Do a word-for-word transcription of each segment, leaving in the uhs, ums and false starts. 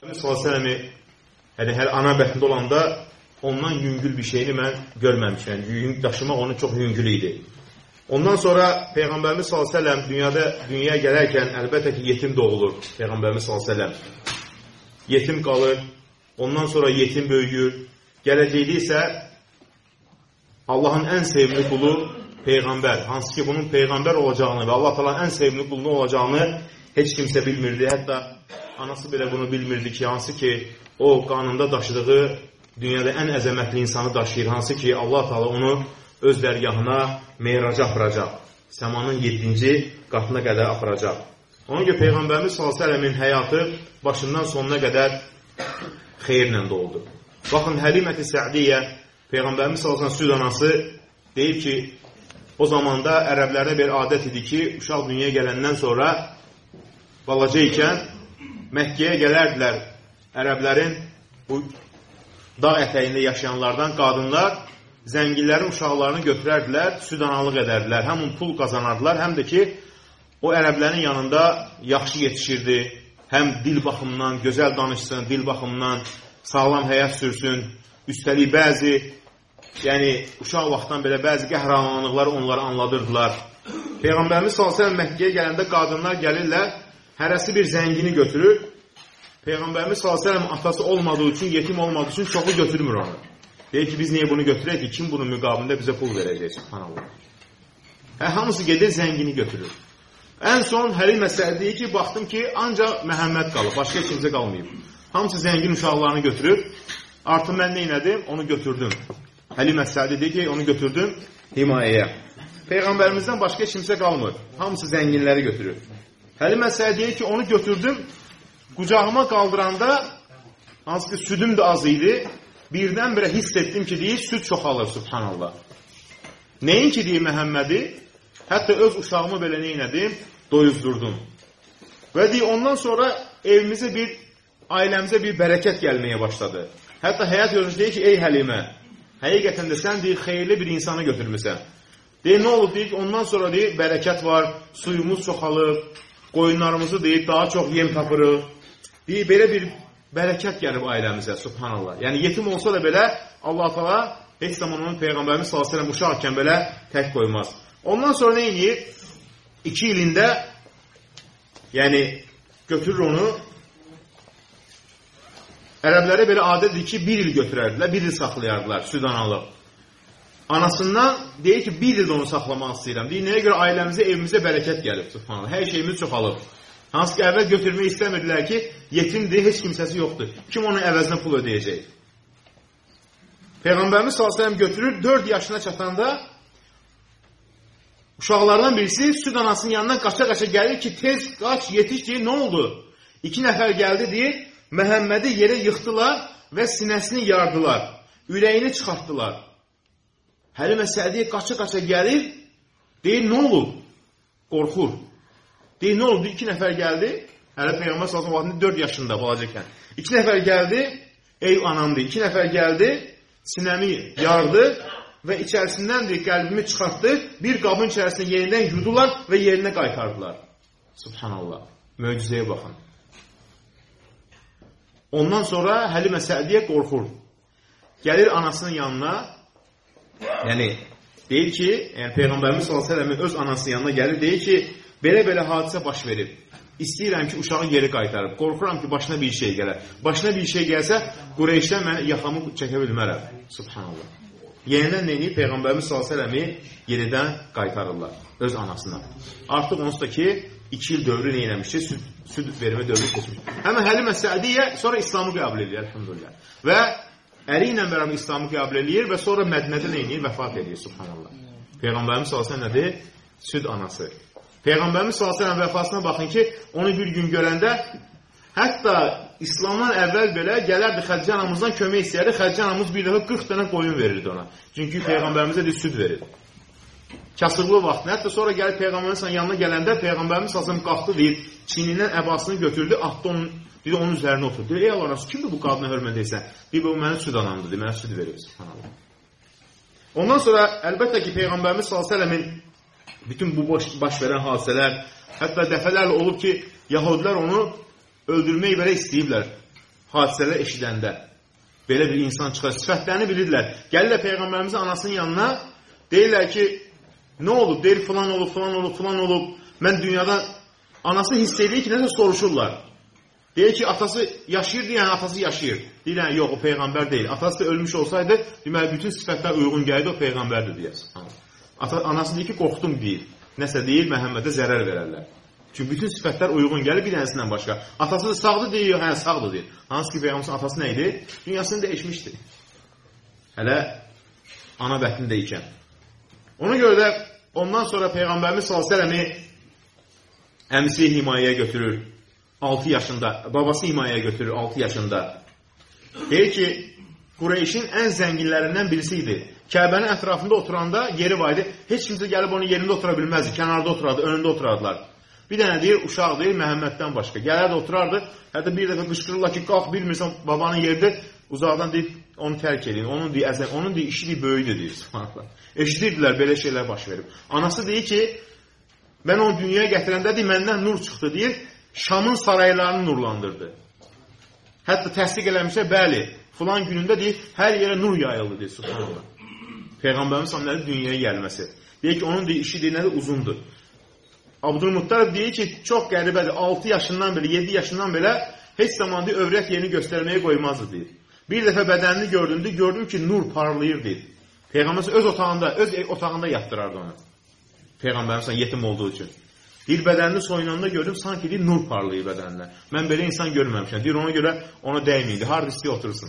Sallallahu yəni hər ana bətində olanda ondan yüngül bir şeyini mən görməmişəm. Yəni, daşımaq onun çox yüngül idi. Ondan sonra Peyğəmbərimiz sallallahu əleyhi və səlləm dünyada dünyaya gələrkən əlbəttə ki yetim doğulur. Peyğəmbərimiz sallallahu əleyhi və səlləm yetim qalır. Ondan sonra yetim böyüyür. Gələcəkdə isə Allahın ən sevimli qulu Peyğəmbər. Hansı ki bunun Peyğəmbər olacağını və Allah Taala'nın ən sevimli qulu olacağını heç kimsə bilmirdi. Hətta anası belə bunu bilmirdi ki, hansı ki o qanında daşıdığı dünyada ən əzəmətli insanı daşıyır. Hansı ki Allah Teala onu öz dərgahına meyraca aparacaq. Səmanın yeddinci qatına qədər aparacaq. Ona görə Peyğəmbərimiz sallallahu əleyhi və səlləmin həyatı başından sonuna qədər xeyirlə doldu. Baxın, Həlimə-i Sə'diyyə, Peyğəmbərimiz sallallahu əleyhi və səlləm süd anası deyir ki, o zamanda ərəblərdə bir adət idi ki, uşaq dünyaya gələndən sonra balaca ikən Məkkəyə gələrdilər ərəblərin bu dağ ətəyində yaşayanlardan qadınlar zənginlərin uşaqlarını götürərdilər, süd analıq edərdilər. Həm pul qazanardılar, həm də ki, o ərəblərin yanında yaxşı yetişirdi. Həm dil baxımından, gözəl danışsın, dil baxımından sağlam həyat sürsün. Üstəlik bəzi, yəni uşaq vaxtdan belə bəzi qəhrəmanlıqları onları anladırdılar. Peyğəmbərimiz sallallahu əleyhi və səlləm Məkkəyə gələndə qadınlar gəlirlər, hərəsi bir zəngini götürür. Peyğəmbərimiz sallallahu əleyhi və səlləm atası olmadığı üçün, yetim olmadığı üçün çoxu götürmür onu. Deyir ki, biz niyə bunu götürək ki, kim bunun müqabilində bizə pul verəcək, subhanallah. Hə, hamısı gedir, zəngini götürür. Ən son Həlimə Sə'diyyə deyir ki, baxdım ki, ancaq Məhəmməd qalıb, başqa kimsə qalmayıb. Hamısı zəngin uşaqlarını götürür. Artıq mən nə elədim? Onu götürdüm. Həlimə Sə'diyyə deyir ki, onu götürdüm himayəyə. Peyğəmbərimizdən başqa kimsə qalmır. Hamısı zənginləri götürür. Həlimə Sə'diyyə deyir ki, onu götürdüm. Qucağıma qaldıranda, hansı ki, südüm də az idi, birdən-birə hiss etdim ki, deyir, süd çoxalır, subhanallah. Nəyin ki, deyir Məhəmmədi, hətta öz uşağımı belə neynədim, doyuzdurdum. Və deyir, ondan sonra evimizə bir, ailəmizə bir bərəkət gəlməyə başladı. Hətta həyat yolculuğu deyir ki, ey Həlimə, həqiqətən də sən, deyir, xeyirli bir insanı götürmüsən. Deyir, nə olub, deyir ki, ondan sonra, deyir, bərəkət var, suyumuz çoxalıb, qoyunlarımızı, deyir, daha çox yem tapırıq. Deyir, belə bir bərəkət gəlib ailəmizə, subhanallah. Yəni, yetim olsa da belə, Allah Teala heç zaman onun Peyğəmbərimiz sallallahu əleyhi və səlləm uşaqkən belə tək qoymaz. Ondan sonra nə edir? İki ilində, yəni, götürür onu, ərəblərə belə adətdir ki, bir il götürərdilər, bir il saxlayardılar, süd analıq. Anasından deyir ki, bir ildə onu saxlamaq istəyirəm. Deyir, nəyə görə ailəmizə, evimizə bərəkət gəlib, subhanallah. Hər şeyimiz çoxalıb. Hansı ki, əvvəl götürmək istəmirdilər ki, yetimdir, heç kimsəsi yoxdur. Kim onun əvəzinə pul ödəyəcək? Peyğəmbərimiz sallallahu əleyhi və səlləm götürür, dörd yaşına çatanda uşaqlardan birisi süd anasının yanından qaça-qaça gəlir ki, tez qaç, yetiş deyir, nə oldu? İki nəfər gəldi deyir, Məhəmmədi yerə yıxdılar və sinəsini yardılar, ürəyini çıxartdılar. Həlimə Sə'diyyə qaça-qaça gəlir, deyir, nə olub? Qorxur. Deyir, nə oldu? İki nəfər gəldi, hələ Peyğəmbər sallallahu əleyhi və səlləm dörd yaşında balacaqən. İki nəfər gəldi, ey anamdır, iki nəfər gəldi, sinəmi yardı və içərisindən deyir, qəlbimi çıxartdı, bir qabın içərisində yenidən yudular və yerinə qaytardılar. Subhanallah, möcüzəyə baxın. Ondan sonra Həlimə Sə'diyyə qorxur. Gəlir anasının yanına, yəni deyir ki, yəni Peyğəmbərimiz sallallahu əleyhi və səlləmin öz anasının yanına gəlir, deyir ki, belə-belə hadisə baş verib. İstəyirəm ki, uşağı geri qaytarıb. Qorxuram ki, başına bir şey gələr. Başına bir şey gəlsə, Qureyşdən mən yaxamı çəkə bilmərəm. Subhanallah. Yenidən neyini? Peyğəmbərimiz sallallahu əleyhi və səlləmi yenidən qaytarırlar öz anasına. Artıq onsuz da ki, iki il dövrü neynəmişdir? Süd, süd vermə dövrü keçmiş. Həmən Həlimə Sə'diyyə sonra İslamı qəbul edir, elhamdülillah. Və əri ilə bərabər İslamı qəbul edir və sonra Mədinədə neynir? Vəfat edir, subhanallah. Peyğəmbərimiz sallallahu əleyhi və səlləm nədir? Süd anası. Peyğəmbərimiz sallallahu əleyhi və səlləm vəfatına baxın ki, onu bir gün görəndə hətta İslamdan əvvəl belə gələrdi Xədicə anamızdan kömək istəyərdi. Xədicə anamız bir dəfə qırx dənə qoyun verirdi ona. Çünki Peyğəmbərimizə bir süd verir. Kasıblı vaxtında. Hətta sonra gəlib Peyğəmbərimizin yanına gələndə Peyğəmbərimiz sallallahu əleyhi və səlləm qalxdı deyir, çiynindən əbasını götürdü, atdı onun, deyir, onun üzərinə oturdu. Deyir, ey Allah Rəsulü, kimdir bu qadına hörmət etsən? Deyir, bu mənim süd anamdır, deyir, mənə süd verir. Subhanallah. Ondan sonra əlbəttə ki, Peyğəmbərimiz sallallahu əleyhi və səlləmin bütün bu baş, baş verən hadisələr, hətta dəfələrlə olub ki, Yahudilər onu öldürməyi belə istəyiblər. hadisələr eşidəndə. Belə bir insan çıxar, sifətlərini bilirlər. Gəlirlər Peyğəmbərimizin anasının yanına, deyirlər ki, nə olub? Deyir, filan olub, filan olub, filan olub. Mən dünyada, anası hiss edir ki, nəsə soruşurlar. Deyir ki, atası yaşayırdı, yəni atası yaşayır. Deyirlər, yox, o Peyğəmbər deyil. Atası da ölmüş olsaydı, deməli, bütün sifətlər uyğun gəldi, o Peyğəmbərdir, deyər. Anası deyir ki, qorxdum, deyir. Nəsə deyir, Məhəmmədə zərər verərlər. Çünki bütün sifətlər uyğun gəlir bir dənəsindən başqa. Atası da sağdır deyir, hə, sağdır deyir. Hansı ki, Peyğəmbərin atası nə idi? Dünyasını dəyişmişdi. Hələ ana bətnində ikən. Ona görə də ondan sonra Peyğəmbərimiz sallallahu əleyhi və səlləmi əmisi himayəyə götürür. altı yaşında. Babası himayəyə götürür altı yaşında. Deyir ki, Qureyşin ən zənginlərindən birisi idi. Kəbənin ətrafında oturanda yeri var idi. Heç kimsə gəlib onun yerində otura bilməzdi. Kənarda oturardı, önündə oturardılar. Bir dənə deyir, uşaq deyir, Məhəmməddən başqa. Gələrdi, oturardı. Hətta bir dəfə qışqırırlar ki, qalx, bilmirsən, babanın yerində uzaqdan deyir, onu tərk edin. Onun deyir, əzəm, onun deyir, işi deyir, böyüdür, deyir. Eşidirdilər, belə şeylər baş verib. Anası deyir ki, mən onu dünyaya gətirəndə deyir, məndən nur çıxdı, deyir, Şamın saraylarını nurlandırdı. Hətta təsdiq eləmişsə, bəli, filan günündə deyir, hər yerə nur yayıldı, deyir, subhanallah. Peyğəmbərimiz sallallahu dünyaya gəlməsi. Deyir ki, onun deyir, işi deyir, nədir, uzundur. Abdülmuttalib deyir ki, çox qəribədir, altı yaşından belə, yeddi yaşından belə heç zaman deyir, övrət yerini göstərməyə qoymazdı, deyir. Bir dəfə bədənini gördümdü, gördüm ki, nur parlayır, deyir. Peyğəmbərimiz öz otağında, öz otağında yatdırardı onu. Peyğəmbərimiz yetim olduğu üçün. Deyir, bədənini soyunanda gördüm, sanki deyir, nur parlayır bədəninə. Mən belə insan görməmişəm. Deyir, ona görə ona dəymiydi. Harada istəyə oturursun.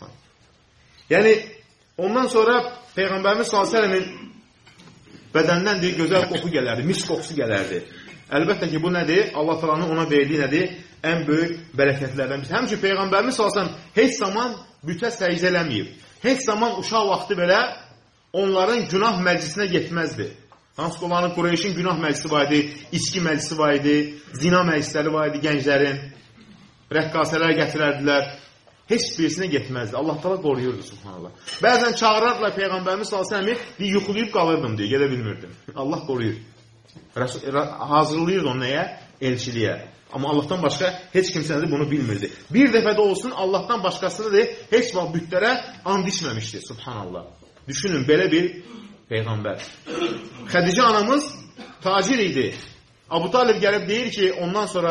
Yəni, ondan sonra Peyğəmbərimiz sallallahu əleyhi və səlləmin bədəndən deyir, gözəl qoxu gələrdi, mis qoxusu gələrdi. Əlbəttə ki, bu nədir? Allah Taala'nın ona verdiyi nədir? Ən böyük bərəkətlərdən birisi. Həmçinin Peyğəmbərimiz sallallahu əleyhi və səlləm heç zaman bütə səcdə eləməyib. Heç zaman uşaq vaxtı belə onların günah məclisinə getməzdi. Hansı ki, onların Qureyşin günah məclisi var idi, içki məclisi var idi, zina məclisləri var idi gənclərin, rəqqasələr gətirərdilər. Heç birisinə getməzdi. Allah Taala qoruyurdu, subhanallah. Bəzən çağırardılar Peyğəmbərimiz sallallahu əleyhi və səlləm, deyir, yuxulayıb qalırdım, deyir, gedə bilmirdim. Allah qoruyur. Hazırlayırdı onu nəyə? Elçiliyə. Amma Allahdan başqa heç kimsə bunu bilmirdi. Bir dəfə də olsun Allahdan başqasını deyir, heç vaxt bütlərə and içməmişdi, subhanallah. Düşünün, belə bir Peyğəmbər. Xədicə anamız tacir idi. Abu Talib gəlib deyir ki, ondan sonra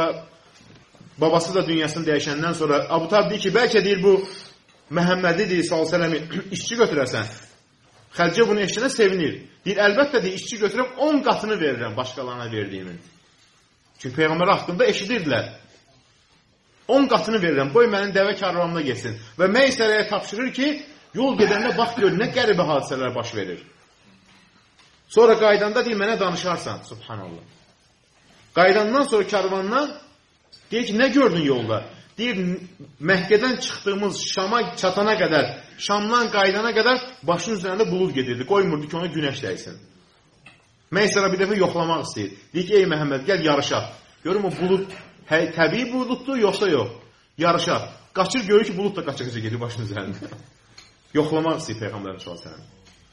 babası da dünyasını dəyişəndən sonra Abu Talib deyir ki, bəlkə deyir bu Məhəmmədi deyir, sallallahu əleyhi və səlləm işçi götürərsən. Xədicə bunu eşitəndə sevinir. Deyir, əlbəttə deyir, işçi götürüb on qatını verirəm başqalarına verdiyimin. Çünki Peyğəmbər haqqında eşidirdilər. on qatını verirəm, qoy mənim dəvə karvanına getsin. Və Meysərəyə tapşırır ki, yol gedəndə bax gör, nə qəribə hadisələr baş verir. Sonra qaydanda deyir, mənə danışarsan, subhanallah. Qaydandan sonra karvandan deyir ki, nə gördün yolda? Deyir, Məkkədən çıxdığımız Şama çatana qədər, Şamdan qaydana qədər başının üzərində bulud gedirdi. Qoymurdu ki, ona günəş dəysin. Məysərə bir dəfə yoxlamaq istəyir. Deyir ki, ey Məhəmməd, gəl yarışaq. Görüm o bulud hə, təbii buluddur, yoxsa yox. Yarışaq. Qaçır, görür ki, bulud da qaçıqıcı gedir başının üzərində. Yoxlamaq istəyir Peyğəmbərimiz sallallahu əleyhi və səlləm.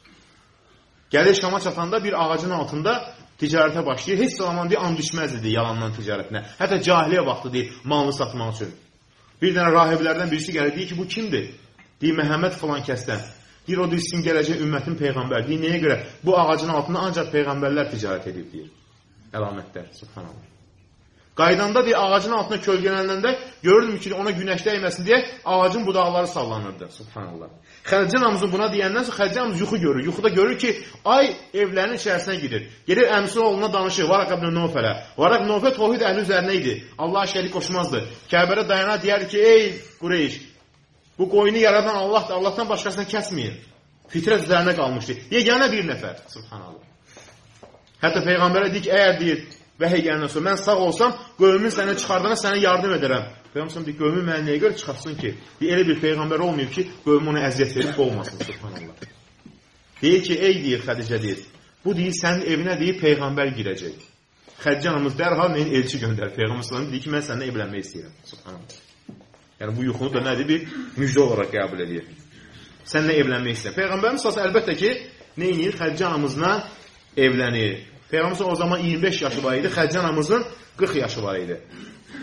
Gəlir Şama çatanda bir ağacın altında ticarətə başlayır. Heç zaman deyir, and içməzdi deyir, yalandan ticarətinə. Hətta cahiliyə vaxtı deyir, malını satmaq üçün. Bir dənə rahiblərdən birisi gəlir, deyir ki, bu kimdir? Deyir, Məhəmməd filan kəsdən. Deyir, o deyir, sizin gələcək ümmətin Peyğəmbər. Deyir, nəyə görə? Bu ağacın altında ancaq Peyğəmbərlər ticarət edib, deyir. Əlamətlər, subhanallah. Qaydanda deyir, ağacın altına kölgələnəndə görürdüm ki, ona günəş dəyməsin deyə ağacın budaqları sallanırdı, subhanallah. Xədicə anamızın buna deyəndən sonra Xədicə anamız yuxu görür. Yuxuda görür ki, ay evlərinin içərisinə girir. Gelir əmsi oğluna danışır, Varaq ibn Nufələ. Varaq ibn Nufəl tohid əhli üzərinə idi. Allaha şərik qoşmazdı. Kəbədə dayana deyər ki, ey Qureyş, bu qoyunu yaradan Allahdır, Allahdan başqasını kəsməyin. Fitrət üzərinə qalmışdı. Yeganə bir nəfər, subhanallah. Hətta Peyğəmbərə deyir ki, əgər deyir, vəhiy gələndən sonra mən sağ olsam, qövmün səni çıxardana sənə yardım edərəm. Peyğəmbər deyir, qövmün mənə nəyə görə çıxartsın ki? Deyir, elə bir Peyğəmbər olmayıb ki, qövmün ona əziyyət verib olmasın, subhanallah. Deyir ki, ey deyir, Xədicə deyir, bu deyir, sənin evinə deyir, Peyğəmbər girəcək. Xədicə anamız dərhal mənim elçi göndər. Peyğəmbər sallallahu deyir ki, mən səninlə evlənmək istəyirəm, subhanallah. Yəni, bu yuxunu da nədir? Bir müjdə olaraq qəbul edir. Səninlə evlənmək istəyirəm. Peyğəmbərimiz sallallahu əlbəttə ki, nə edir? Xədicə anamızla evlənir. Peyğəmbər o zaman iyirmi beş yaşı var idi, Xədicə anamızın qırx yaşı var idi.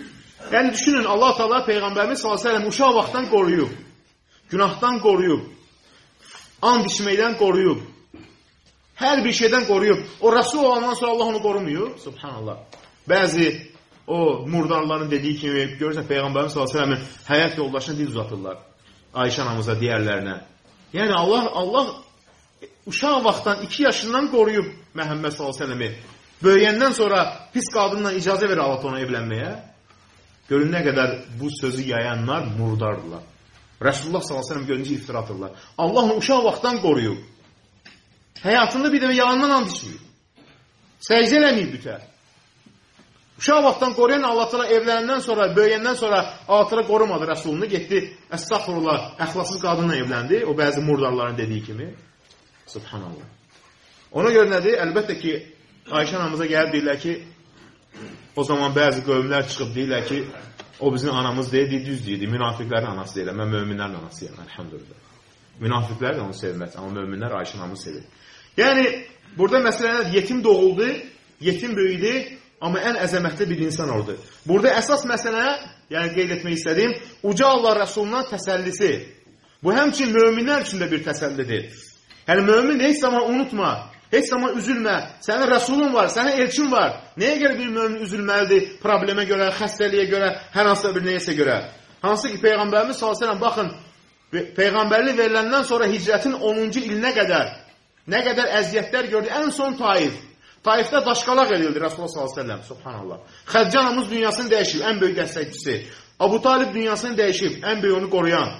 Yəni düşünün, Allah Teala Peyğəmbərimiz sallallahu əleyhi və səlləm uşaq vaxtdan qoruyub, günahdan qoruyub, and içməkdən qoruyub, hər bir şeydən qoruyub. O Rəsul olandan sonra Allah onu qorumuyor. Subhanallah. Bəzi o murdarların dediyi kimi görürsən Peyğəmbərimiz sallallahu əleyhi və səlləmin həyat yoldaşına dil uzatırlar. Ayşə anamıza, digərlərinə. Yəni Allah Allah uşaq vaxtdan iki yaşından qoruyub Məhəmməd sallallahu əleyhi və səlləmi. Böyüyəndən sonra pis qadınla icazə verir Allah ona evlənməyə. Görün nə qədər bu sözü yayanlar murdardılar. Rasulullah sallallahu əleyhi və səlləm görüncə iftira atırlar. Allah onu uşaq vaxtdan qoruyub. Həyatında bir dəfə yalandan and içməyib. Səcdə eləməyib bütər. Uşaq vaxtdan qoruyan Allah Teala evləndən sonra, böyüyəndən sonra Allah Teala qorumadı Rasulunu, getdi əstəğfurullah, əxlasız qadınla evləndi. O bəzi murdarların dediyi kimi. Subhanallah. Ona görə nədir? Əlbəttə ki, Ayşə anamıza gəlib deyirlər ki, o zaman bəzi qövmlər çıxıb deyirlər ki, o bizim anamız deyir, düz deyirdi. Münafiqlərin anası deyirlər. Mən möminlərin anasıyam, əlhamdülillah. Münafiqlər də onu sevməz, amma möminlər Ayşə anamızı sevir. Yəni, burada məsələ nədir? Yetim doğuldu, yetim böyüdü, amma ən əzəmətli bir insan oldu. Burada əsas məsələ, yəni qeyd etmək istədiyim, Uca Allah Rəsulundan təsəllisi. Bu həmçin möminlər üçün də bir təsəllidir. Yəni, mömin heç zaman unutma, heç zaman üzülmə. Sənin Rəsulun var, sənin elçin var. Nəyə görə bir mömin üzülməlidir? Problemə görə, xəstəliyə görə, hər hansısa bir neyəsə görə. Hansı ki, Peyğəmbərimiz sallallahu əleyhi və səlləm, baxın, Peyğəmbərlik veriləndən sonra hicrətin onuncu ilinə qədər nə qədər əziyyətlər gördü. Ən son Taif. Taifdə daşqalaq edildi Rasulullah sallallahu əleyhi və səlləm. Subhanallah. Xədicə anamız dünyasını dəyişib, ən böyük dəstəkçisi. Abu Talib dünyasını dəyişib, ən böyük onu qoruyan.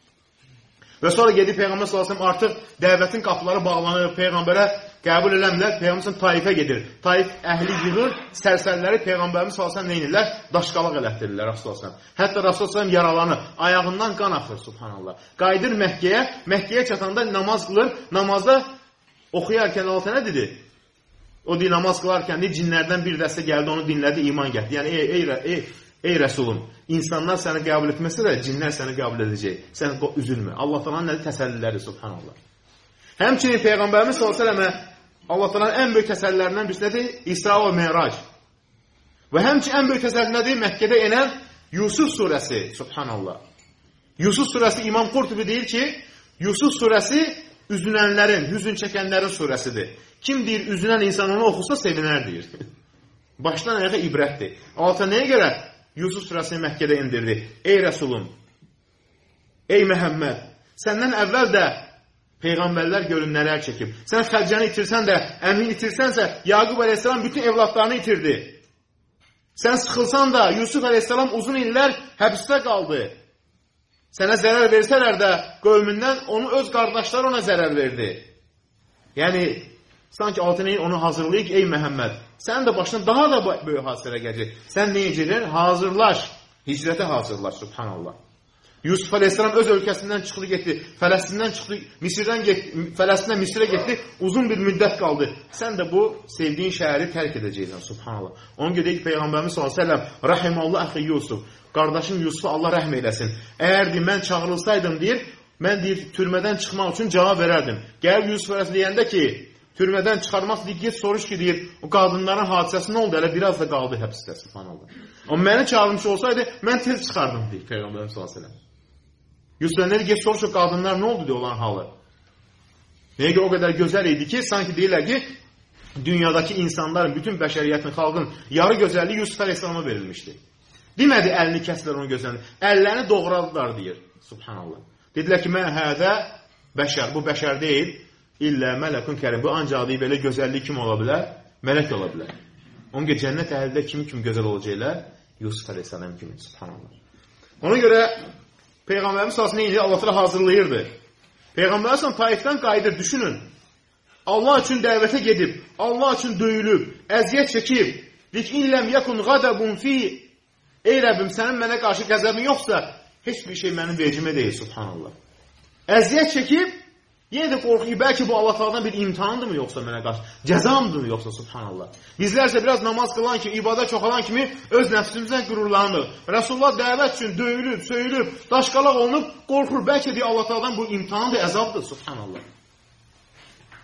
Və sonra gedib Peyğəmbər sallallahu əleyhi və səlləm artıq dəvətin qapıları bağlanır, Peyğəmbərə qəbul eləmirlər, Peyğəmbər Taifə gedir. Taif əhli yığır, sərsərləri Peyğəmbərimiz sallallahu əleyhi və səlləm nə edirlər? Daşqalaq elətdirirlər Rasulullah sallallahu əleyhi və səlləm. Hətta Rasulullah sallallahu əleyhi və səlləm yaralanır, ayağından qan axır, subhanallah. Qayıdır Məkkəyə, Məkkəyə çatanda namaz qılır, namazda oxuyarkən altı nə dedi? O deyil, namaz qılarkən deyil, cinlərdən bir dəstə gəldi, onu dinlədi, iman gəldi. Yəni, ey, ey, ey, ey Rəsulum, insanlar səni qəbul etməsə də, cinlər səni qəbul edəcək. Sən üzülmə. Allah Taala'nın nədir? Təsəlliləri, subhanallah. Həmçinin Peyğəmbərimiz sallallahu əleyhi və səlləmə Allah Taala'nın ən böyük təsəllilərindən birisi nədir? İsra və Merac. Və həmçinin ən böyük təsəlli nədir? Məkkədə enən Yusuf surəsi, subhanallah. Yusuf surəsi İmam Qurtubi deyir ki, Yusuf surəsi üzülənlərin, hüzün çəkənlərin surəsidir. Kim deyir, üzülən insan onu oxusa sevinər deyir. Başdan ayağa ibrətdir. Alta nəyə görə Yusuf surəsini Məkkədə indirdi? Ey Rəsulum, ey Məhəmməd, səndən əvvəl də Peyğəmbərlər görün nələr çəkib. Sən Xədicəni itirsən də, əmini itirsənsə, Yaqub əleyhissalam bütün evlatlarını itirdi. Sən sıxılsan da, Yusuf əleyhissalam uzun illər həbsdə qaldı. Sənə zərər versələr də, qövmündən onu öz qardaşları ona zərər verdi. Yəni, sanki altına onu hazırlayıq, ey Məhəmməd, sənin də başına daha da böyük hadisələr gələcək. Sən nə edirsən? Hazırlaş, hicrətə hazırlaş, subhanallah. Yusuf əleyhissalam öz ölkəsindən çıxdı, getdi. Fələstindən çıxdı, Misirdən getdi, Fələstindən Misirə getdi, uzun bir müddət qaldı. Sən də bu sevdiyin şəhəri tərk edəcəksən, subhanallah. Onun görə ki, Peyğəmbərimiz sallallahu əleyhi və səlləm, rahimallah əxi Yusuf, qardaşım Yusufa Allah rəhm eləsin. Əgər deyir, mən çağırılsaydım, deyir, mən deyir, türmədən çıxmaq üçün cavab verərdim. Gəlib Yusuf əleyhissalam deyəndə ki, türmədən çıxarmaq deyir, get soruş ki, deyir, o qadınların hadisəsi nə oldu? Hələ biraz da qaldı həbsdə, subhanallah. Amma məni çağırmış olsaydı, mən tez çıxardım, deyir Peyğəmbərimiz sallallahu əleyhi və səlləm. Yusuf nədir? Get soruş o qadınlar nə oldu deyə olan halı. Nəyə görə o qədər gözəl idi ki, sanki deyirlər ki, dünyadakı insanların, bütün bəşəriyyətin, xalqın yarı gözəlliyi Yusuf əleyhissalama verilmişdi. Demədi, əlini kəsdilər onun gözəlliyi. Əllərini doğradılar, deyir. Subhanallah. Dedilər ki, mən hədə bəşər, bu bəşər deyil, illə mələkun kərim. Bu ancaq deyib, belə gözəlliyi kim ola bilər? Mələk ola bilər. Onun ki, cənnət əhlidə kimi kimi gözəl olacaqlar? Yusuf əleyhissalam kimi. Subhanallah. Ona görə Peyğəmbərimiz sallallahu əleyhi və səlləm Allah təala hazırlayırdı. Peyğəmbərimiz Taifdən qayıdır, düşünün. Allah üçün dəvətə gedib, Allah üçün döyülüb, əziyyət çəkib. Dik illəm yakun ghadabun fi. Ey Rəbbim, sənin mənə qarşı qəzəbin yoxsa, heç bir şey mənim vecimə deyil, subhanallah. Əziyyət çəkib, yenə də qorxuyor, bəlkə bu Allah Taala'dan bir imtihandırmı yoxsa mənə qarşı, cəzamdırmı yoxsa, subhanallah. Bizlərsə biraz namaz qılan kimi, ibadət çoxalan kimi öz nəfsimizdən qürurlanır. Rasulullah dəvət üçün döyülüb, söyülüb, daşqalaq olunub, qorxur, bəlkə deyir Allah Taala'dan bu imtihandır, əzabdır, subhanallah.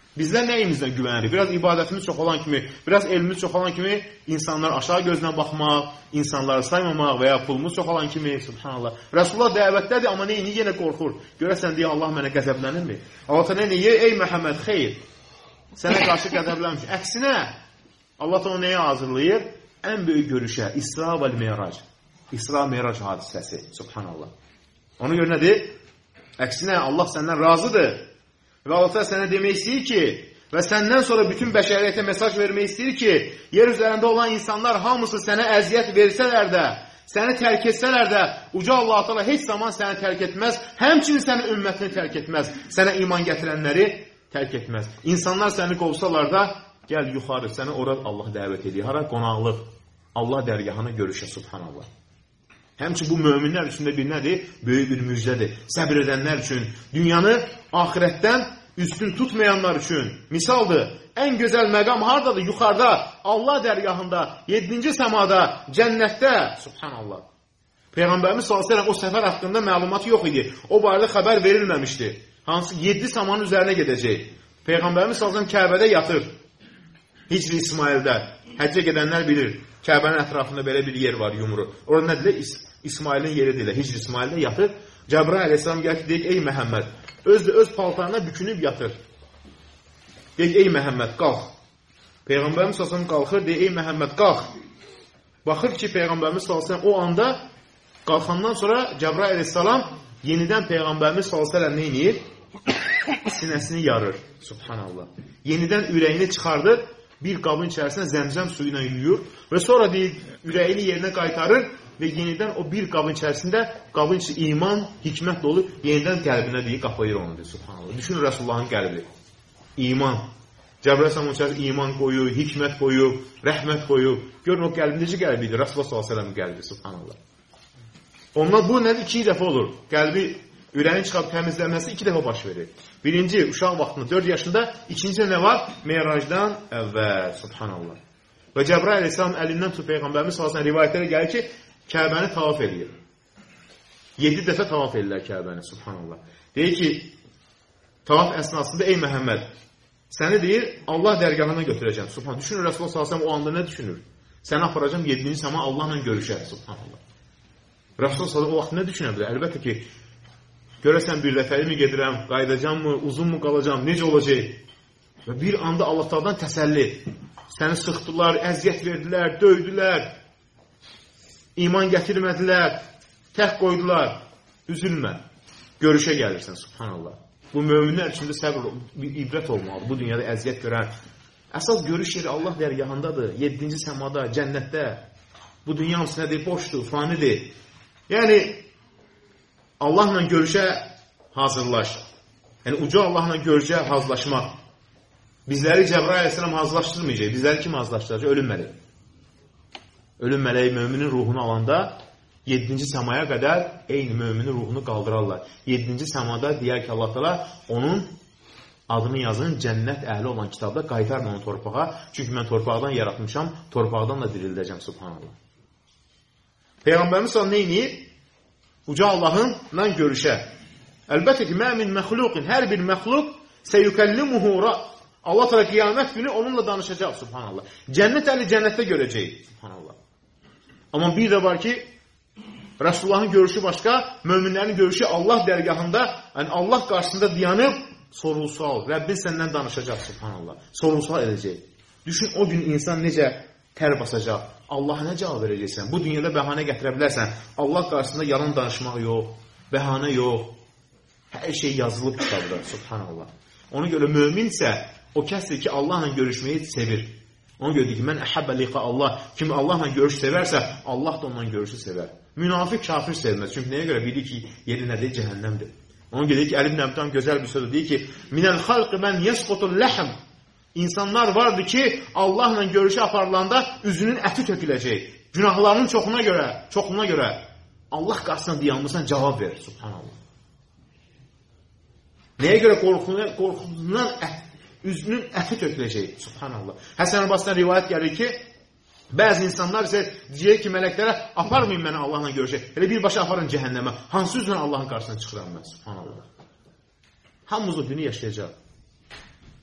Bizlər nəyimizdən güvənirik? Biraz ibadətimiz çox olan kimi, biraz elmimiz çox olan kimi insanlar aşağı gözlə baxmaq, insanları saymamaq və ya pulumuz çox olan kimi, subhanallah. Rasulullah dəvətdədir, amma neyini yenə qorxur. Görəsən deyə Allah mənə qəzəblənirmi? Allah da nə deyir? Ey Məhəmməd, xeyr. Sənə qarşı qəzəblənmiş. Əksinə, Allah da onu nəyə hazırlayır? Ən böyük görüşə, İsra və Meyrac. İsra Meyrac hadisəsi, subhanallah. Ona görə nədir? Əksinə, Allah səndən razıdır. Və Allah sənə demək istəyir ki, və səndən sonra bütün bəşəriyyətə mesaj vermək istəyir ki, yer üzərində olan insanlar hamısı sənə əziyyət versələr də, səni tərk etsələr də, uca Allah Teala heç zaman səni tərk etməz, həmçinin sənin ümmətini tərk etməz, sənə iman gətirənləri tərk etməz. İnsanlar səni qovsalar da, gəl yuxarı, səni ora Allah dəvət edir. Hara qonaqlıq, Allah dərgahına görüşə, subhanallah. Həmçin bu möminlər üçün də bir nədir? Böyük bir müjdədir. Səbir edənlər üçün, dünyanı axirətdən üstün tutmayanlar üçün. Misaldır, ən gözəl məqam haradadır? Yuxarıda, Allah dərgahında, yeddinci səmada, cənnətdə, subhanallah. Peyğəmbərimiz sallallahu əleyhi və səlləm o səfər haqqında məlumatı yox idi. O barədə xəbər verilməmişdi. Hansı yeddi səmanın üzərinə gedəcək. Peyğəmbərimiz sallallahu əleyhi və səlləm Kəbədə yatır. Hicri İsmaildə. Həccə gedənlər bilir. Kəbənin ətrafında belə bir yer var, yumru. Orada nə deyir? İsmailin yeri deyil. Hicri İsmaildə yatır. Cəbrail əleyhissalam gəlir ki, deyir, ey Məhəmməd, öz də öz paltarına bükünüb yatır. Deyir, ey Məhəmməd, qalx. Peyğəmbərimiz sallallahu əleyhi və səlləm qalxır, deyir, ey Məhəmməd, qalx. Baxır ki, Peyğəmbərimiz sallallahu əleyhi və səlləm o anda qalxandan sonra Cəbrail əleyhissalam yenidən Peyğəmbərimiz sallallahu əleyhi və səlləm nə edir? Sinəsini yarır. Subhanallah. Yenidən ürəyini çıxardır, bir qabın içərisində zəmzəm suyu ilə yuyur və sonra deyir, ürəyini yerinə qaytarır və yenidən o bir qabın içərisində qabın içi iman, hikmət dolu yenidən qəlbinə deyir, qapayır onu deyir. Subhanallah. Düşünün Rəsullahın qəlbi. İman. Cəbrail sallallahu əleyhi və səlləm iman qoyur, hikmət qoyur, rəhmət qoyur. Görün o qəlbi necə qəlbi idi? Rasulullah sallallahu əleyhi və səlləm qəlbi. Subhanallah. Ondan bu nədir? İki dəfə olur. Qəlbi ürəyin çıxıb təmizlənməsi iki dəfə baş verir. Birinci, uşaq vaxtında dörd yaşında, ikinci nə var? Meyrajdan əvvəl, subhanallah. Və Cəbrail əleyhissalam əlindən tutub Peyğəmbərimiz sallallahu əleyhi və səlləm rivayətlərə gəlir ki, Kəbəni tavaf edir. yeddi dəfə tavaf edirlər Kəbəni, subhanallah. Deyir ki, tavaf əsnasında, ey Məhəmməd, səni deyir, Allah dərgahına götürəcəm, subhanallah. Düşünür, Rasulullah sallallahu əleyhi və səlləm o anda nə düşünür? Səni aparacam yeddinci səma Allahla görüşər, subhanallah. Rasulullah sallallahu əleyhi və səlləm o vaxt nə düşünə bilər? Əlbəttə ki, görəsən bir dəfəli mi gedirəm, qayıdacam mı, uzun mu qalacam, necə olacaq? Və bir anda Allahdan təsəlli. Səni sıxdılar, əziyyət verdilər, döydülər, iman gətirmədilər, tək qoydular. Üzülmə, görüşə gəlirsən, subhanallah. Bu möminlər üçün də səbr, bir ibrət olmalı. Bu dünyada əziyyət görən. Əsas görüş yeri Allah dərgahındadır, yeddinci səmada, cənnətdə. Bu dünya hamısı nədir? Boşdur, fanidir. Yəni, Allahla görüşə hazırlaş. Yəni, uca Allahla görüşə hazırlaşmaq. Bizləri Cəbrail əleyhissalam hazırlaşdırmayacaq. Bizləri kim hazırlaşdıracaq? Ölüm mələyi. Ölüm mələyi möminin ruhunu alanda yeddinci səmaya qədər eyni möminin ruhunu qaldırarlar. yeddinci səmada deyər ki, Allah təala onun adını yazın, cənnət əhli olan kitabda qaytarma onu torpağa. Çünki mən torpaqdan yaratmışam, torpaqdan da dirildəcəm, subhanallah. Peyğəmbərimiz sallallahu əleyhi və səlləm nə edir? Uca Allahınla görüşə. Əlbəttə ki, məmin məxluqin, hər bir məxluq seyükəllimuhu ra. Allah təala qiyamət günü onunla danışacaq, subhanallah. Cənnət əhli cənnətdə görəcək, subhanallah. Amma bir də var ki, Rəsulullahın görüşü başqa, möminlərin görüşü Allah dərgahında, yəni Allah qarşısında dayanıb sorğu-sual, Rəbbin səndən danışacaq, subhanallah. Sorğu-sual edəcək. Düşün, o gün insan necə tər basacaq. Allaha nə cavab verəcəksən? Bu dünyada bəhanə gətirə bilərsən. Allah qarşısında yalan danışmaq yox, bəhanə yox. Hər şey yazılıb kitabda, subhanallah. Ona görə mömin isə o kəsdir ki, Allahla görüşməyi sevir. Ona görə deyir ki, mən əhəbbə liqa Allah. Kim Allahla görüş sevərsə, Allah da ondan görüşü sevər. Münafiq kafir sevməz. Çünki nəyə görə bilir ki, yeri nədir? Cəhənnəmdir. Ona görə deyir ki, Əli ibn Əbdən gözəl bir sözdür. Deyir ki, minəl xalqı mən yəsqutul ləhəm. İnsanlar vardır ki, Allahla görüşə aparılanda üzünün əti töküləcək. Günahlarının çoxuna görə, çoxuna görə Allah qarşısına dayanmısan, cavab ver, subhanallah. Nəyə görə qorxusundan ət, üzünün əti töküləcək, subhanallah. Həsən Əl-Basridən rivayət gəlir ki, bəzi insanlar isə deyir ki, mələklərə aparmayın məni Allahla görüşə. Elə birbaşa aparın cəhənnəmə. Hansı üzrə Allahın qarşısına çıxıram mən, subhanallah. Hamımız o günü yaşayacaq.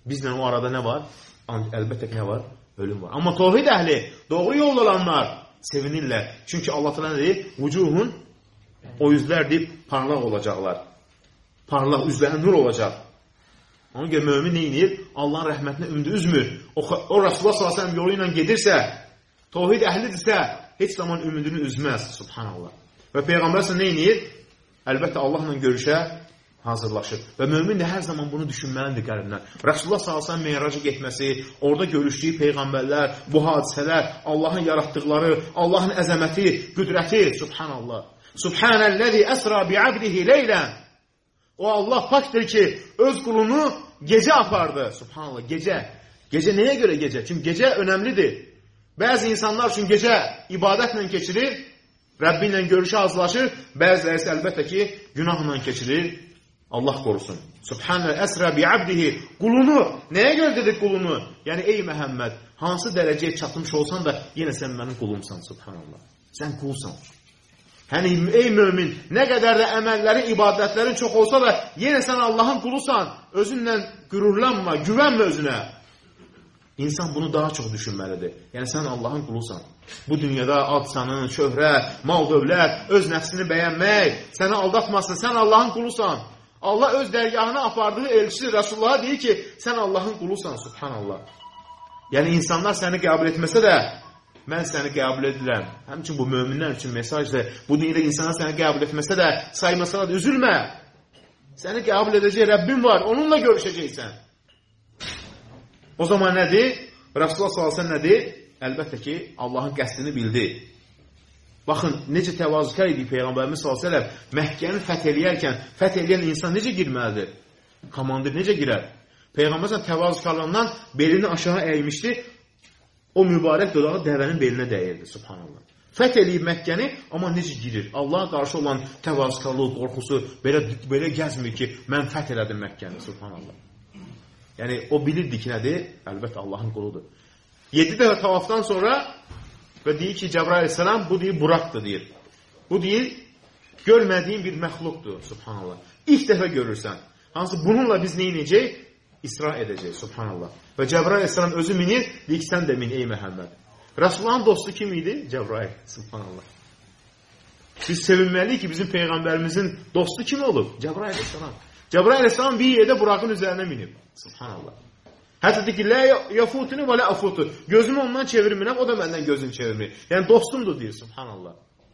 Bizlə o arada nə var? Əlbəttə ki, nə var? Ölüm var. Amma tövhid əhli, doğru yolda olanlar sevinirlər. Çünki Allah təala nə deyir? Vucuhun, o üzlər deyib, parlaq olacaqlar. Parlaq üzlərin nur olacaq. Ona görə mömin neyinir? Allahın rəhmətinə ümidi üzmür. O, o Rasulullah sallallahu əleyhi və səlləm yolu ilə gedirsə, tövhid əhlidirsə, heç zaman ümidini üzməz. Subhanallah. Və Peyğəmbər sən neyinir? Əlbəttə Allahla görüşə hazırlaşır. Və mömin də hər zaman bunu düşünməlidir qəlbindən. Rasulullah sallallahu əleyhi və səlləm meyraca getməsi, orada görüşdüyü peyğəmbərlər, bu hadisələr, Allahın yaratdıqları, Allahın əzəməti, qüdrəti, subhanallah. Subhanəl-ləzi əsra bi'abdihi leylən. O Allah pakdır ki, öz qulunu gecə apardı. Subhanallah, gecə. Gecə nəyə görə gecə? Çünki gecə önəmlidir. Bəzi insanlar üçün gecə ibadətlə keçirir, Rəbbi ilə görüşə hazırlaşır, bəziləri isə əlbəttə ki, günahla keçirir. Allah qorusun. Subhanallah, əsra bi'abdihi. Qulunu, nəyə görə dedik qulunu? Yəni, ey Məhəmməd, hansı dərəcəyə çatmış olsan da, yenə sən mənim qulumsan, subhanallah. Sən qulsan. Hani, ey mömin, nə qədər də əməllərin, ibadətlərin çox olsa da, yenə sən Allahın qulusan, özünlə qürurlanma, güvənmə özünə. İnsan bunu daha çox düşünməlidir. Yəni, sən Allahın qulusan. Bu dünyada ad sanın, şöhrət, mal dövlət, öz nəfsini bəyənmək, səni aldatmasın, sən Allahın qulusan. Allah öz dərgahına apardığı elçisi Rasulullah'a deyir ki, sən Allahın qulusan, subhanallah. Yəni, insanlar səni qəbul etməsə də, mən səni qəbul edirəm. Həmçin bu möminlər üçün mesajdır. Bu dünyada insanlar səni qəbul etməsə də, saymasa da üzülmə. Səni qəbul edəcək Rəbbin var, onunla görüşəcəksən. O zaman nədir? Rasulullah sallallahu əleyhi və səlləm nədir? Əlbəttə ki, Allahın qəsdini bildi. Baxın, necə təvazükar idi Peyğəmbərimiz sallallahu əleyhi və səlləm Məkkəni fəth eləyərkən, fəth eləyən insan necə girməlidir? Komandir necə girər? Peyğəmbər təvazükarlığından belini aşağı əymişdi. O mübarək dodağı dəvənin belinə dəyirdi, subhanallah. Fəth eləyib Məkkəni, amma necə girir? Allaha qarşı olan təvazükarlığı, qorxusu belə, belə gəzmir ki, mən fəth elədim Məkkəni, subhanallah. Yəni, o bilirdi ki, nədir? Əlbəttə, Allahın quludur. Yedi dəfə tavafdan sonra və deyir ki, Cəbrail əleyhissalam, bu deyir, Buraqdır, deyir. Bu deyir, görmədiyin bir məxluqdur, subhanallah. İlk dəfə görürsən. Hansı bununla biz neynəyəcək? İsra edəcək, subhanallah. Və Cəbrail əleyhissalam özü minir, deyir ki, sən də min, ey Məhəmməd. Rasullahın dostu kim idi? Cəbrail, subhanallah. Biz sevinməliyik ki, bizim Peyğəmbərimizin dostu kim olub? Cəbrail əleyhissalam. Cəbrail əleyhissalam bir yerdə Buraqın üzərinə minib. Subhanallah. Hətta deyir ki, lə yafutunu və lə afutu. Gözümü ondan çevirmirəm, o da məndən gözünü çevirmir. Yəni, dostumdur, deyir, subhanallah.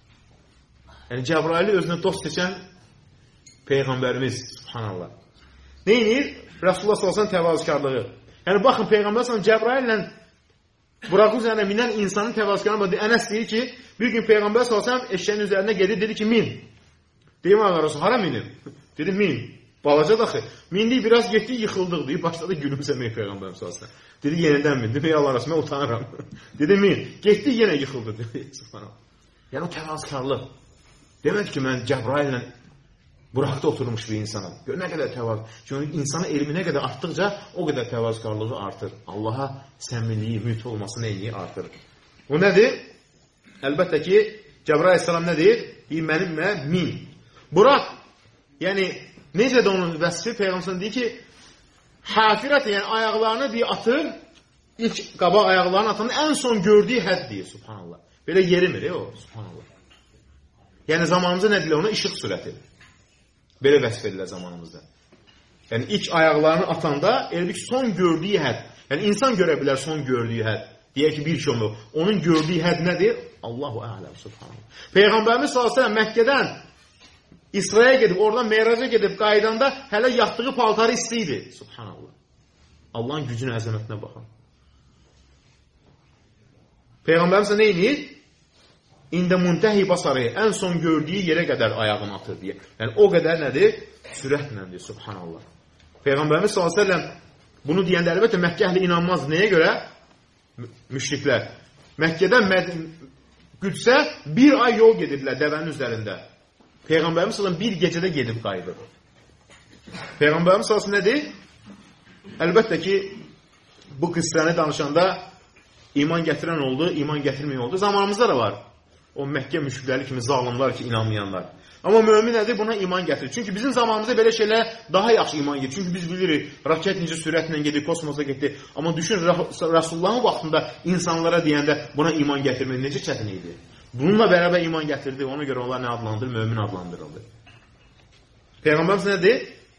Yəni, Cəbraili özünə dost seçən Peyğəmbərimiz, subhanallah. Neyinir? Rasulullah sallallahu əleyhi və səlləm təvazükarlığı. Yəni, baxın, Peyğəmbər sallallahu əleyhi və səlləm Cəbrail ilə Buraqın üzərinə minən insanın təvazükarlığı. Ənəs deyir ki, bir gün Peyğəmbər sallallahu əleyhi və səlləm eşşəyin üzərinə gedir, dedi ki, min. Deyim, ağa Rasul, hara minim? Dedi, min. Balaca daxı. Mindik, biraz getdik, yıxıldıq deyib, başladı gülümsəmək Peyğəmbərimiz sallallahu əleyhi və səlləm. Dedi, yenidən min. Dedi, Allah Rasul, mən utanıram. Dedi, min. Getdik, yenə yıxıldı. Dedi, subhanallah. Yəni, o təvazükarlıq. Demək ki, mən Cəbrail ilə Buraqda oturmuş bir insanam. Gör, nə qədər təvazü. Çünki insanın elmi nə qədər artdıqca, o qədər təvazükarlığı artır. Allaha səmimiyyəti, ümid olması neyini artır. O nədir? Əlbəttə ki, Cəbrail əleyhissalam nə deyir? Deyir, mənimlə min. Buraq, yəni, necə də onun vəsfi Peyğəmbər deyir ki, hafirət, yəni ayaqlarını deyir, atır, ilk qabaq ayaqlarını atanın ən son gördüyü hədd deyir, subhanallah. Belə yerimir, o, subhanallah. Yəni, zamanımızda nə deyir ona? İşıq sürəti. Belə vəsf edilir zamanımızda. Yəni, ilk ayaqlarını atanda, elə ki, son gördüyü hədd. Yəni, insan görə bilər son gördüyü hədd. Deyək ki, bir şey olur. Onun gördüyü hədd nədir? Allahu ələm, subhanallah. Peyğəmbərimiz sallallahu əleyhi və səlləm Məkkədən İsraya gedib, oradan Meyraca gedib, qaydanda hələ yatdığı paltarı isti idi. Subhanallah. Allahın gücünün əzəmətinə baxın. Peyğəmbərimiz nə edir? İndə müntəhi basarı, ən son gördüyü yerə qədər ayağını atır deyə. Yəni, o qədər nədir? Sürətlədir, subhanallah. Peyğəmbərimiz sallallahu əleyhi və səlləm bunu deyəndə əlbəttə Məkkə əhli inanmaz. Nəyə görə? Müşriklər. Məkkədən Qüdsə bir ay yol gedirlər dəvənin üzərində. Peyğəmbərimiz sallallahu bir gecədə gedib qayıdır. Peyğəmbərimiz sallallahu nədir? Əlbəttə ki, bu qıssəni danışanda iman gətirən oldu, iman gətirməyən oldu. Zamanımızda da var. O Məkkə müşrikləri kimi zalimlar ki, inanmayanlar. Amma mömin nədir? Buna iman gətirir. Çünki bizim zamanımızda belə şeylər daha yaxşı iman gətirir. Çünki biz bilirik, raket necə sürətlə gedir, kosmosa getdi. Amma düşün, Rasullahın vaxtında insanlara deyəndə buna iman gətirmək necə çətin idi? Bununla bərabər iman gətirdi. Ona görə onlar nə adlandırır? Mömin adlandırıldı. Peyğəmbərimiz nədir?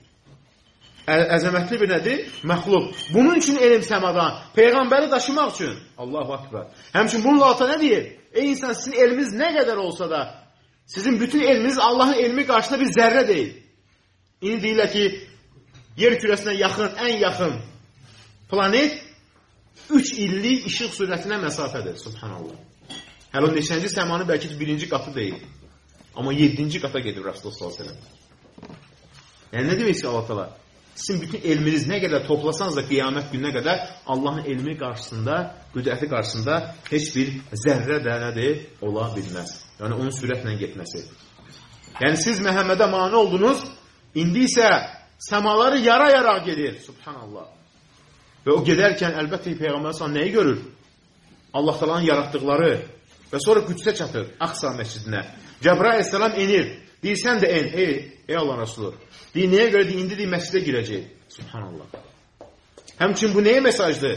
Əzəmətli bir nədir? Məxluq. Bunun üçün elm səmadan, Peyğəmbəri daşımaq üçün. Allahu Akbar. Həmçin bununla ata nə deyir? Ey insan, sizin elminiz nə qədər olsa da, sizin bütün elminiz Allahın elmi qarşısında bir zərrə deyil. İndi deyirlər ki, yer kürəsinə yaxın, ən yaxın planet üç illik işıq sürətinə məsafədir. Subhanallah. Hələ o neçənci səmanı bəlkə ki, birinci qatı deyil. Amma yeddinci qata gedir Rasulullah sallallahu əleyhi və səlləm. Yəni, nə demək ki, Allah təala? Sizin bütün elminiz nə qədər toplasanız da qiyamət gününə qədər Allahın elmi qarşısında, qüdrəti qarşısında heç bir zərrə də nədir? Ola bilməz. Yəni, onun sürətlə getməsi. Yəni, siz Məhəmmədə mane oldunuz, indi isə səmaları yara-yara gedir. Subhanallah. Və o gedərkən əlbəttə Peyğəmbər sallallahu nəyi görür? Allah təalanın yaratdıqları və sonra Qüdsə çatır, Aqsa məscidinə. Cəbrail əleyhissalam enir. Deyir, sən də en, ey, ey Allah Rasulü. Deyir, nəyə görə deyir, indi deyir, məscidə girəcək. Subhanallah. Həmçin bu nəyə mesajdır?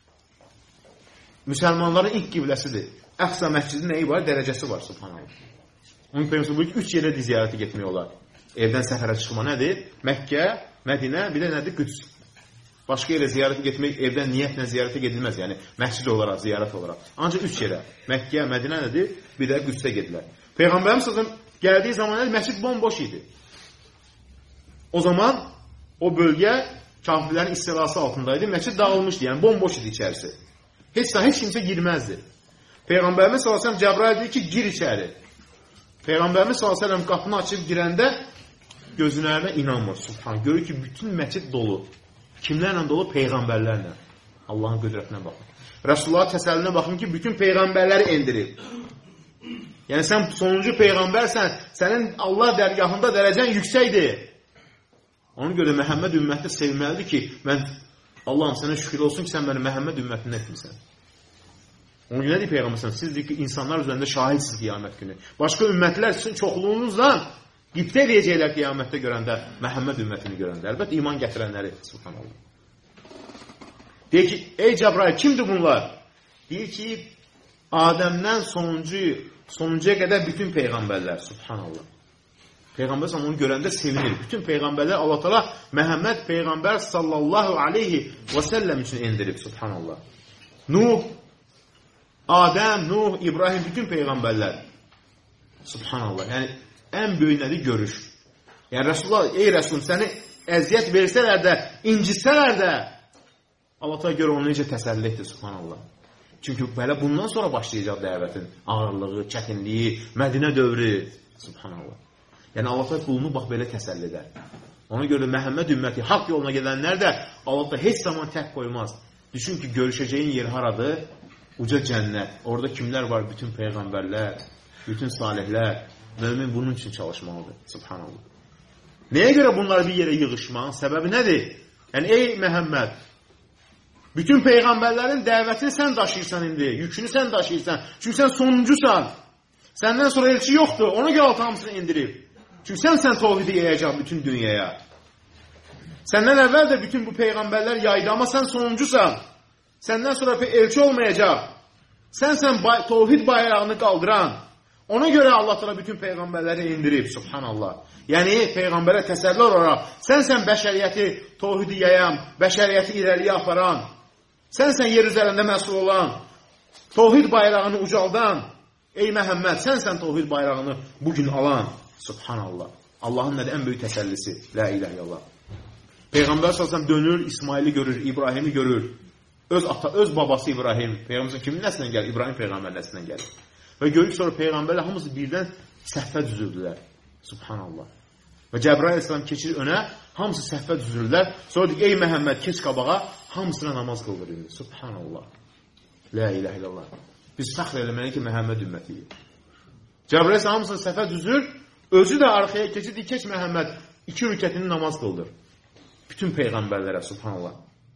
Müsəlmanların ilk qibləsidir. Əqsa məscidin nəyi var? Dərəcəsi var. Subhanallah. Onun Peyğəmbər bu üç yerə ziyarətə getmək olar. Evdən səfərə çıxma nədir? Məkkə, Mədinə, bir də nədir? Qüds. Başqa yerə ziyarətə getmək evdən niyyətlə ziyarətə gedilməz. Yəni, məscid olaraq, ziyarət olaraq. Ancaq üç yerə. Məkkə, Mədinə nədir? Bir də Qüdsə gedilər. Peyğəmbərimiz gəldiyi zaman məscid bomboş idi. O zaman o bölgə kafirlərin istilası altındaydı. Məscid dağılmışdı. Yəni, bomboş idi içərisi. Heç də heç kimsə girməzdi. Peyğəmbərimiz sallallahu əleyhi və səlləm Cəbrail dedi ki, gir içəri. Peyğəmbərimiz sallallahu əleyhi və səlləm qapını açıb girəndə gözünə inanmır. Subhan. Görür ki, bütün məscid dolu. Kimlərlə dolu? Peyğəmbərlərlə. Allahın qüdrətinə baxın. Rasulullah təsəllinə baxın ki, bütün peyğəmbərləri endirir. Yəni, sən sonuncu peyğəmbərsən, sənin Allah dərgahında dərəcən yüksəkdir. Ona görə Məhəmməd ümməti sevməlidir ki, mən Allahım sənə şükür olsun ki, sən məni Məhəmməd ümmətindən etmirsən. Ona görə deyir Peyğəmbər, siz deyir ki, insanlar üzərində şahidsiniz qiyamət günü. Başqa ümmətlər sizin çoxluğunuzla qibtə edəcəklər qiyamətdə görəndə, Məhəmməd ümmətini görəndə. Əlbəttə, iman gətirənləri. Subhanallah. Deyir ki, ey Cəbrail, kimdir bunlar? Deyir ki, Adəmdən sonuncu, sonuncuya qədər bütün peyğəmbərlər. Subhanallah. Peyğəmbər onu görəndə sevinir. Bütün peyğəmbərlər Allah təala Məhəmməd peyğəmbər sallallahu aleyhi və səlləm üçün endirib. Subhanallah. Nuh, Adəm, Nuh, İbrahim, bütün peyğəmbərlər. Subhanallah. Yəni, ən böyük nədir? Görüş. Yəni, Rasulullah, ey Rasulum, səni əziyyət versələr də, incitsələr də, Allah təala görə onu necə təsəlli etdi. Subhanallah. Çünki belə bundan sonra başlayacaq dəvətin ağırlığı, çətinliyi, Mədinə dövrü. Subhanallah. Yəni, Allah təala qulunu bax belə təsəlli edər. Ona görə Məhəmməd ümməti, haqq yoluna gedənlər də Allah təala heç zaman tək qoymaz. Düşün ki, görüşəcəyin yer haradır? Uca cənnət. Orada kimlər var? Bütün peyğəmbərlər, bütün salihlər. Mömin bunun üçün çalışmalıdır. Subhanallah. Nəyə görə bunlar bir yerə yığışmaq? Səbəbi nədir? Yəni, ey Məhəmməd, bütün peyğəmbərlərin dəvətini sən daşıyırsan indi. Yükünü sən daşıyırsan. Çünki sən sonuncusan. Səndən sonra elçi yoxdur. Ona görə Allah hamısını indirib. Çünki sən sən tövhidi yayacaq bütün dünyaya. Səndən əvvəl də bütün bu peyğəmbərlər yaydı, amma sən sonuncusan. Səndən sonra elçi olmayacaq. Sən sən bay tövhid bayrağını qaldıran. Ona görə Allah təala bütün peyğəmbərləri indirib. Subhanallah. Yəni peyğəmbərə təsəlli olaraq sən sən bəşəriyyəti tövhidi yayan, bəşəriyyəti irəliyə aparan. Sən sən yer üzərində məsul olan, tövhid bayrağını ucaldan. Ey Məhəmməd, sən sən tövhid bayrağını bugün alan. Subhanallah. Allahın nədir? Ən böyük təsəllisi. La ilahe illallah. Peyğəmbər sallallahu əleyhi və səlləm dönür, İsmaili görür, İbrahimi görür. Öz ata, öz babası İbrahim. Peyğəmbər kimin nəslindən gəlir? İbrahim peyğəmbər nəslindən gəlir. Və görür sonra peyğəmbərlər hamısı birdən səhvə düzüldülər. Subhanallah. Və Cəbrail əleyhissalam keçir önə, hamısı səhvə düzüldülər. Sonra deyir, ey Məhəmməd, keç qabağa, hamısına namaz qıldır. Subhanallah. La ilahe illallah. Biz fəxr eləməliyik ki, Məhəmməd ümmətiyik. Cəbrail əleyhissalam hamısını səhvə düzür, özü də arxaya keçir, deyir, keç Məhəmməd, iki rükətini namaz qıldır. Bütün peyğəmbərlərə, subhanallah.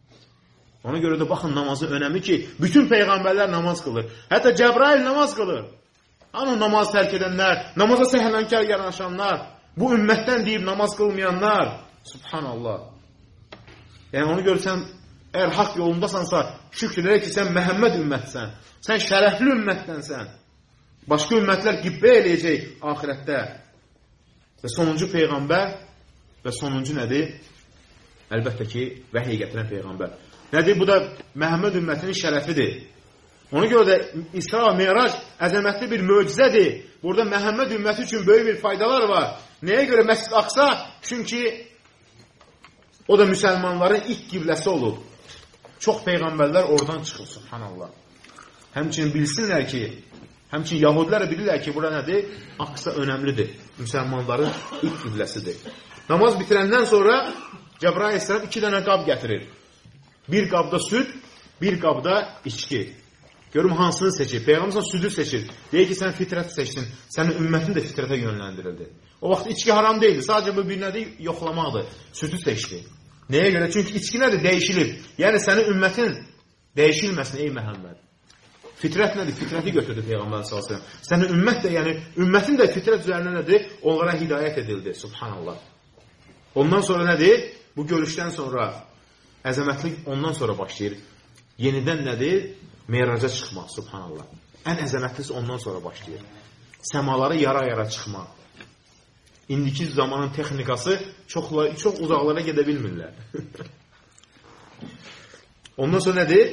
Ona görə də baxın namazın önəmi ki, bütün peyğəmbərlər namaz qılır. Hətta Cəbrail namaz qılır. Hani namaz tərk edənlər, namaza səhvlənkar yanaşanlar, bu ümmətdən deyib namaz qılmayanlar. Subhanallah. Yəni onu görürsən, əgər haqq yolundasansa, şükür edək ki, sən Məhəmməd ümmətsən, sən şərəfli ümmətdənsən. Başqa ümmətlər qibbə eləyəcək axirətdə. Və sonuncu Peyğəmbər və sonuncu nədir? Əlbəttə ki, vəhiy gətirən Peyğəmbər. Nədir? Bu da Məhəmməd ümmətinin şərəfidir. Ona görə də İsra və Meyrac əzəmətli bir möcüzədir. Burada Məhəmməd ümməti üçün böyük bir faydalar var. Nəyə görə Məscid Aqsa? Çünki o da müsəlmanların ilk qibləsi olub. Çox Peyğəmbərlər oradan çıxıb, subhanallah. Həmçinin bilsinlər ki, həmçinin Yahudilər bilirlər ki, bura nədir? Aqsa önəmlidir. Müsəlmanların ilk qibləsidir. Namaz bitirəndən sonra Cəbrail əleyhissalam iki dənə qab gətirir. Bir qabda süd, bir qabda içki. Görüm hansını seçir. Peyğəmbər südü seçir. Deyir ki, sən fitrət seçdin. Sənin ümmətin də fitrətə yönləndirildi. O vaxt içki haram deyildi. Sadəcə bu bir nədir? Yoxlamaqdır. Südü seçdi. Nəyə görə? Çünki içki nədir? Dəyişilir. Yəni sənin ümmətin dəyişilməsin ey Məhəmməd. Fitrət nədir? Fitrəti götürdü Peyğəmbər sallallahu əleyhi və səlləm. Sənin ümmət də, yəni ümmətin də fitrət üzərində nədir? Onlara hidayət edildi. Subhanallah. Ondan sonra nədir? Bu görüşdən sonra əzəmətlik ondan sonra başlayır. Yenidən nədir? Meyraca çıxmaq, subhanallah. Ən əzəmətlisi ondan sonra başlayır. Səmaları yara-yara çıxmaq. İndiki zamanın texnikası çox, çox uzaqlara gedə bilmirlər. Ondan sonra nədir?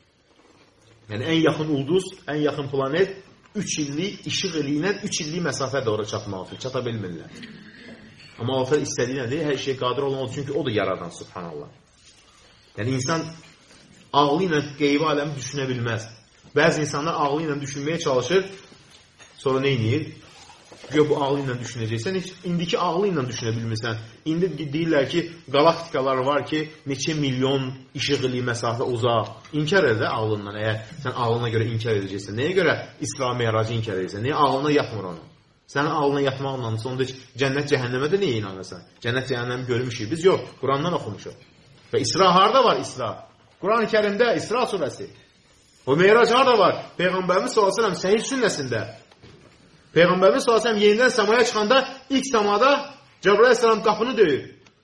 Yəni, ən yaxın ulduz, ən yaxın planet üç illik işıq eliyinə üç illik məsafə də ora çatmaq üçün, çata bilmirlər. Amma Allah istədiyi nədir? Hər şey qadir olan oldu, çünki o da yaradan, subhanallah. Yəni, insan ağlı ilə qeybi aləmi düşünə bilməz. Bəzi insanlar ağlı ilə düşünməyə çalışır, sonra nə edir? Yox, bu ağlı ilə düşünəcəksən, heç indiki ağlı ilə düşünə bilmirsən. İndi deyirlər ki, qalaktikalar var ki, neçə milyon işıq ili məsafə uzaq. İnkar edə ağlından, əgər sən ağlına görə inkar edəcəksən. Nəyə görə İsra Meyracı inkar edəcəksən? Nəyə ağlına yatmır onu? Sənin ağlına yatmaqla, sonunda cənnət cəhənnəmə də niyə inanırsan? Cənnət cəhənnəmi görmüşük, biz yox, Qurandan oxumuşuq. Və İsra harada var İsra? Quran-ı Kərimdə İsra surəsi. O Meyrac harada var? Peyğəmbərimiz sallallahu əleyhi və səlləm səhih sünnəsində. Peyğəmbərimiz sallallahu əleyhi və səlləm yenidən səmaya çıxanda ilk səmada Cəbrail əleyhissalam qapını döyür.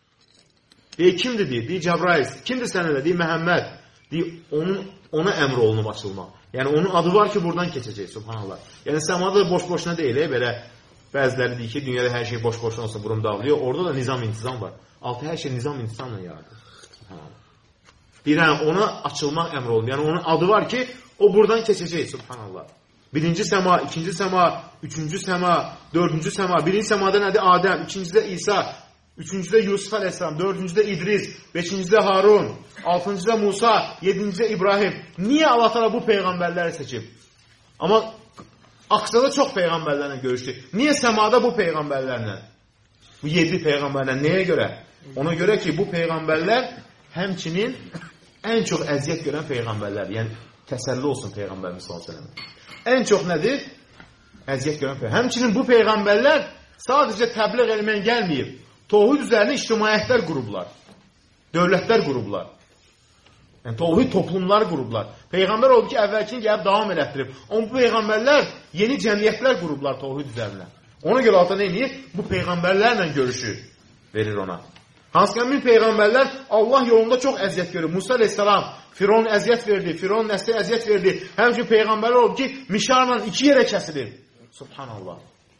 Deyir, kimdir deyir? Deyir, Cəbrail. Kimdir sənədə? Deyir, Məhəmməd. Deyir, onun, ona əmr olunub açılmaq. Yəni, onun adı var ki, buradan keçəcək, subhanallah. Yəni, səmada boş-boşuna deyil, e, belə bəziləri deyir ki, dünyada hər şey boş-boşuna olsa burum dağılıyor. Orada da nizam-intizam var. Altı hər şey nizam-intizamla yaradır. Subhanallah. Deyirəm, ona açılmaq əmr olunur. Yəni, onun adı var ki, o buradan keçəcək, subhanallah. Birinci səma, ikinci səma, üçüncü səma, dördüncü səma. Birinci səmada nədir? Adəm, ikincidə İsa, üçüncüdə Yusuf əleyhissalam, dördüncüdə İdris, beşincidə Harun, altıncıda Musa, yedincidə İbrahim. Niyə Allah təala bu peyğəmbərləri seçib? Amma Aqsada çox peyğəmbərlərlə görüşdü. Niyə səmada bu peyğəmbərlərlə? Bu yedi peyğəmbərlə nəyə görə? Ona görə ki, bu peyğəmbərlər həmçinin ən çox əziyyət görən peyğəmbərlər. Yəni, təsəlli olsun Peyğəmbərimiz sallallahu əleyhi və səlləm. Ən çox nədir? Əziyyət görən peyğəmbər. Həmçinin bu peyğəmbərlər sadəcə təbliğ eləməklə gəlməyib. Tohid üzərində ictimaiyyətlər qurublar. Dövlətlər qurublar. Yəni, tohid toplumlar qurublar. Peyğəmbər oldu ki, əvvəlkini gəlib davam elətdirib. Amma bu peyğəmbərlər yeni cəmiyyətlər qurublar tohid üzərində. Ona görə altında nə edir? Bu peyğəmbərlərlə görüşü verir ona. Hansı ki, min peyğəmbərlər Allah yolunda çox əziyyət görür. Musa əleyhissalam Firon əziyyət verdi, Firon nəsli əziyyət verdi. Həmçinin peyğəmbərlər oldu ki, mişarla iki yerə kəsilir. Subhanallah.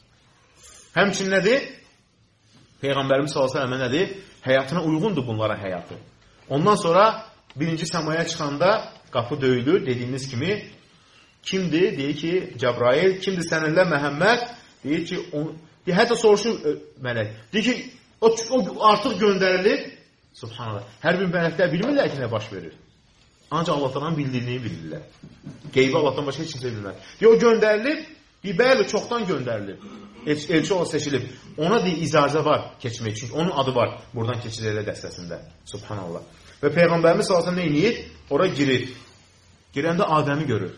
Həmçinin nədir? Peyğəmbərimiz sallallahu əleyhi və səlləm nədir? Həyatına uyğundur bunlara həyatı. Ondan sonra birinci səmaya çıxanda qapı döyülür, dediyiniz kimi. Kimdir? Deyir ki, Cəbrail. Kimdir səninlə? Məhəmməd. Deyir ki, on... deyir, hətta soruşur mələk. Deyir ki, o, o artıq göndərilir. Subhanallah. Hər bir mələklər bilmirlər ki, nə baş verir. Ancaq Allahdan bildiğini bilirlər. Qeybi Allahdan başqa heç kimsə bilmir. Deyir, o göndərilib, deyir, bəli, çoxdan göndərilib. El, elçi ola seçilib. Ona deyir, icazə var keçmək. Çünki onun adı var buradan keçilərlə dəstəsində. Subhanallah. Və Peyğəmbərimiz sallallahu əleyhi və səlləm nə edir? Ora girir. Girəndə Adəmi görür.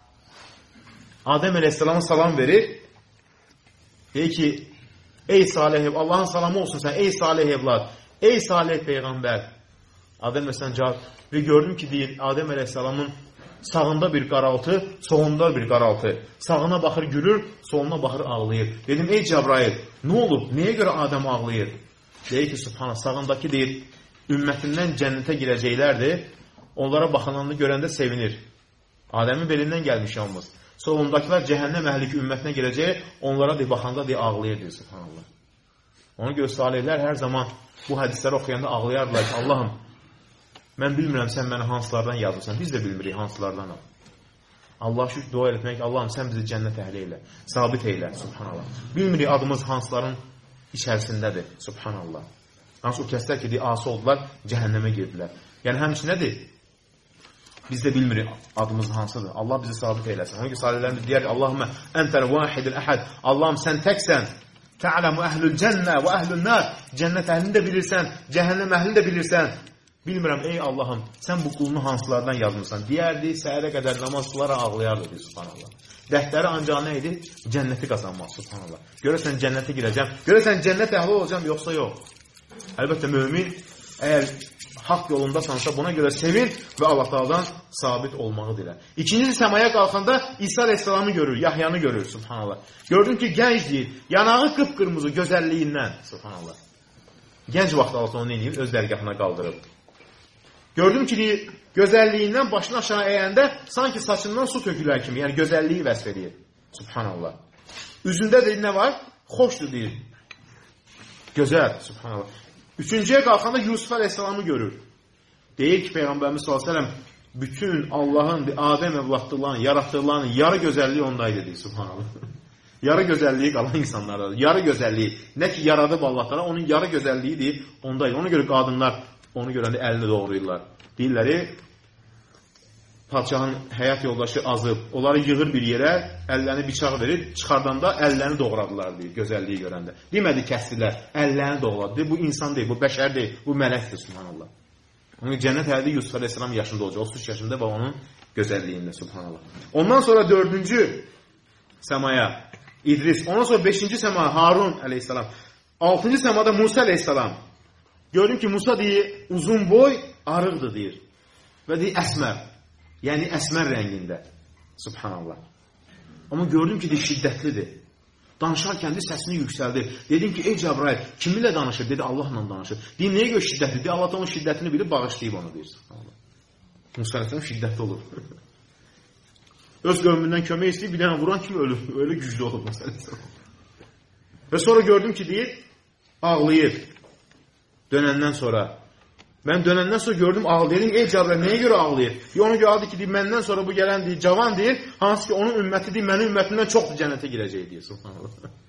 Adəm əleyhissalama salam verir. Deyir ki, ey salih ev, Allahın salamı olsun sən, ey salih evlad, ey salih peyğəmbər. Adəm əleyhissalam cavab və gördüm ki, deyir, Adəm əleyhissalamın Sağında bir qaraltı, solunda bir qaraltı. Sağına baxır gülür, soluna baxır ağlayır. Dedim, ey Cəbrail, nə olub? Nəyə görə Adəm ağlayır? Deyir ki, subhanallah, sağındakı deyir, ümmətindən cənnətə girəcəklərdir. Onlara baxılanını görəndə sevinir. Adəmin belindən gəlmiş yalnız. Solundakılar cəhənnəm əhli ki, ümmətinə girəcək, onlara deyir, baxanda deyir, ağlayır, deyir, subhanallah. Ona görə salihlər hər zaman bu hədisləri oxuyanda ağlayardılar ki, Allahım, mən bilmirəm, sən məni hansılardan yazırsan, biz də bilmirik hansılardan. Allah şükür dua etmək, Allahım, sən bizi cənnət əhli elə, sabit elə, subhanallah. Bilmirik adımız hansıların içərisindədir, subhanallah. Hansı o kəslər ki, asi oldular, cəhənnəmə girdilər. Yəni, həmçinədir, biz də bilmirik adımız hansıdır. Allah bizi sabit eləsin. Hangi salihlərimiz deyər ki, Allahümə əntəl vahidil əhəd, Allahım, sən təksən, tə'ləmu əhlül cənnə və əhlül nər, cənnət əhlini də bilirsən, cəhənnəm əhlini də bilirsən. Bilmirəm, ey Allahım, sən bu qulunu hansılardan yazmırsan? Deyərdi, səhərə qədər namaz qılaraq ağlayardı, deyir, subhanallah. Dəhtəri ancaq nə idi? Cənnəti qazanmaq, subhanallah. Görəsən cənnətə girəcəm, görəsən cənnət əhli olacam, yoxsa yox. Əlbəttə, mümin, əgər haqq yolundasansa, buna görə sevin və Allah Taala'dan sabit olmağı dilə. İkinci səmaya qalxanda İsa Aleyhisselamı görür, Yahyanı görür, subhanallah. Gördüm ki, gənc deyil, yanağı qıpqırmızı gözəlliyindən, subhanallah. Gənc vaxt alsa onu neyini öz dərgahına qaldırıb. Gördüm ki, gözəlliyindən başını aşağı əyəndə sanki saçından su tökülər kimi, yəni gözəlliyi vəsf edir. Subhanallah. Üzündə deyil, nə var? Xoşdur deyil. Gözəl, subhanallah. Üçüncüyə qalxanda Yusuf Aleyhisselamı görür. Deyir ki, Peyğəmbərimiz sallallahu əleyhi və səlləm bütün Allahın, Adəm evlatlarının, yaratdıqlarının yarı gözəlliyi ondaydı, deyir, subhanallah. Yarı gözəlliyi qalan insanlardadır. Yarı gözəlliyi. Nə ki, yaradıb Allahlara, onun yarı gözəlliyi deyir, ondaydı. Ona görə qadınlar onu görəndə əlini doğrayırlar. Deyirləri, padişahın həyat yoldaşı azıb, onları yığır bir yerə, əllərini bıçaq verir, çıxardanda əllərini doğradılar, deyir, gözəlliyi görəndə. Demədi, kəsdilər, əllərini doğradı. Bu insan deyil, bu bəşər deyil, bu mələkdir, subhanallah. Onun cənnət əhli Yusuf Aleyhisselam yaşında olacaq, otuz üç yaşında və onun gözəlliyində, subhanallah. Ondan sonra dördüncü səmaya İdris, ondan sonra beşinci səmaya Harun Aleyhisselam, altıncı səmada Musa Aleyhisselam. Gördüm ki, Musa deyir, uzun boy, arıqdır, deyir. Və deyir, əsmər. Yəni, əsmər rəngində. Subhanallah. Amma gördüm ki, deyir, şiddətlidir. Danışarkən deyir, səsini yüksəldir. Dedim ki, ey Cəbrail, kiminlə danışır? Dedi, Allahla danışır. Deyir, nəyə görə şiddətli? Deyir, Allah onun şiddətini bilib, bağışlayıb onu, deyir. Subhanallah. Musa Aleyhisselam şiddətli olur. Öz qövmündən kömək istəyib, bir dənə vuran kimi ölür. Öyle güclü olur Musa Aleyhisselam. Və sonra gördüm ki, deyir, ağlayır. Dönəndən sonra. Mən dönəndən sonra gördüm ağlayır. Ey Cəbrail, nəyə görə ağlayır? Ona görə adı ki, deyir, məndən sonra bu gələn deyir, cavan deyir, hansı ki onun ümməti deyir, mənim ümmətimdən çoxdur cənnətə girəcək deyir. Subhanallah.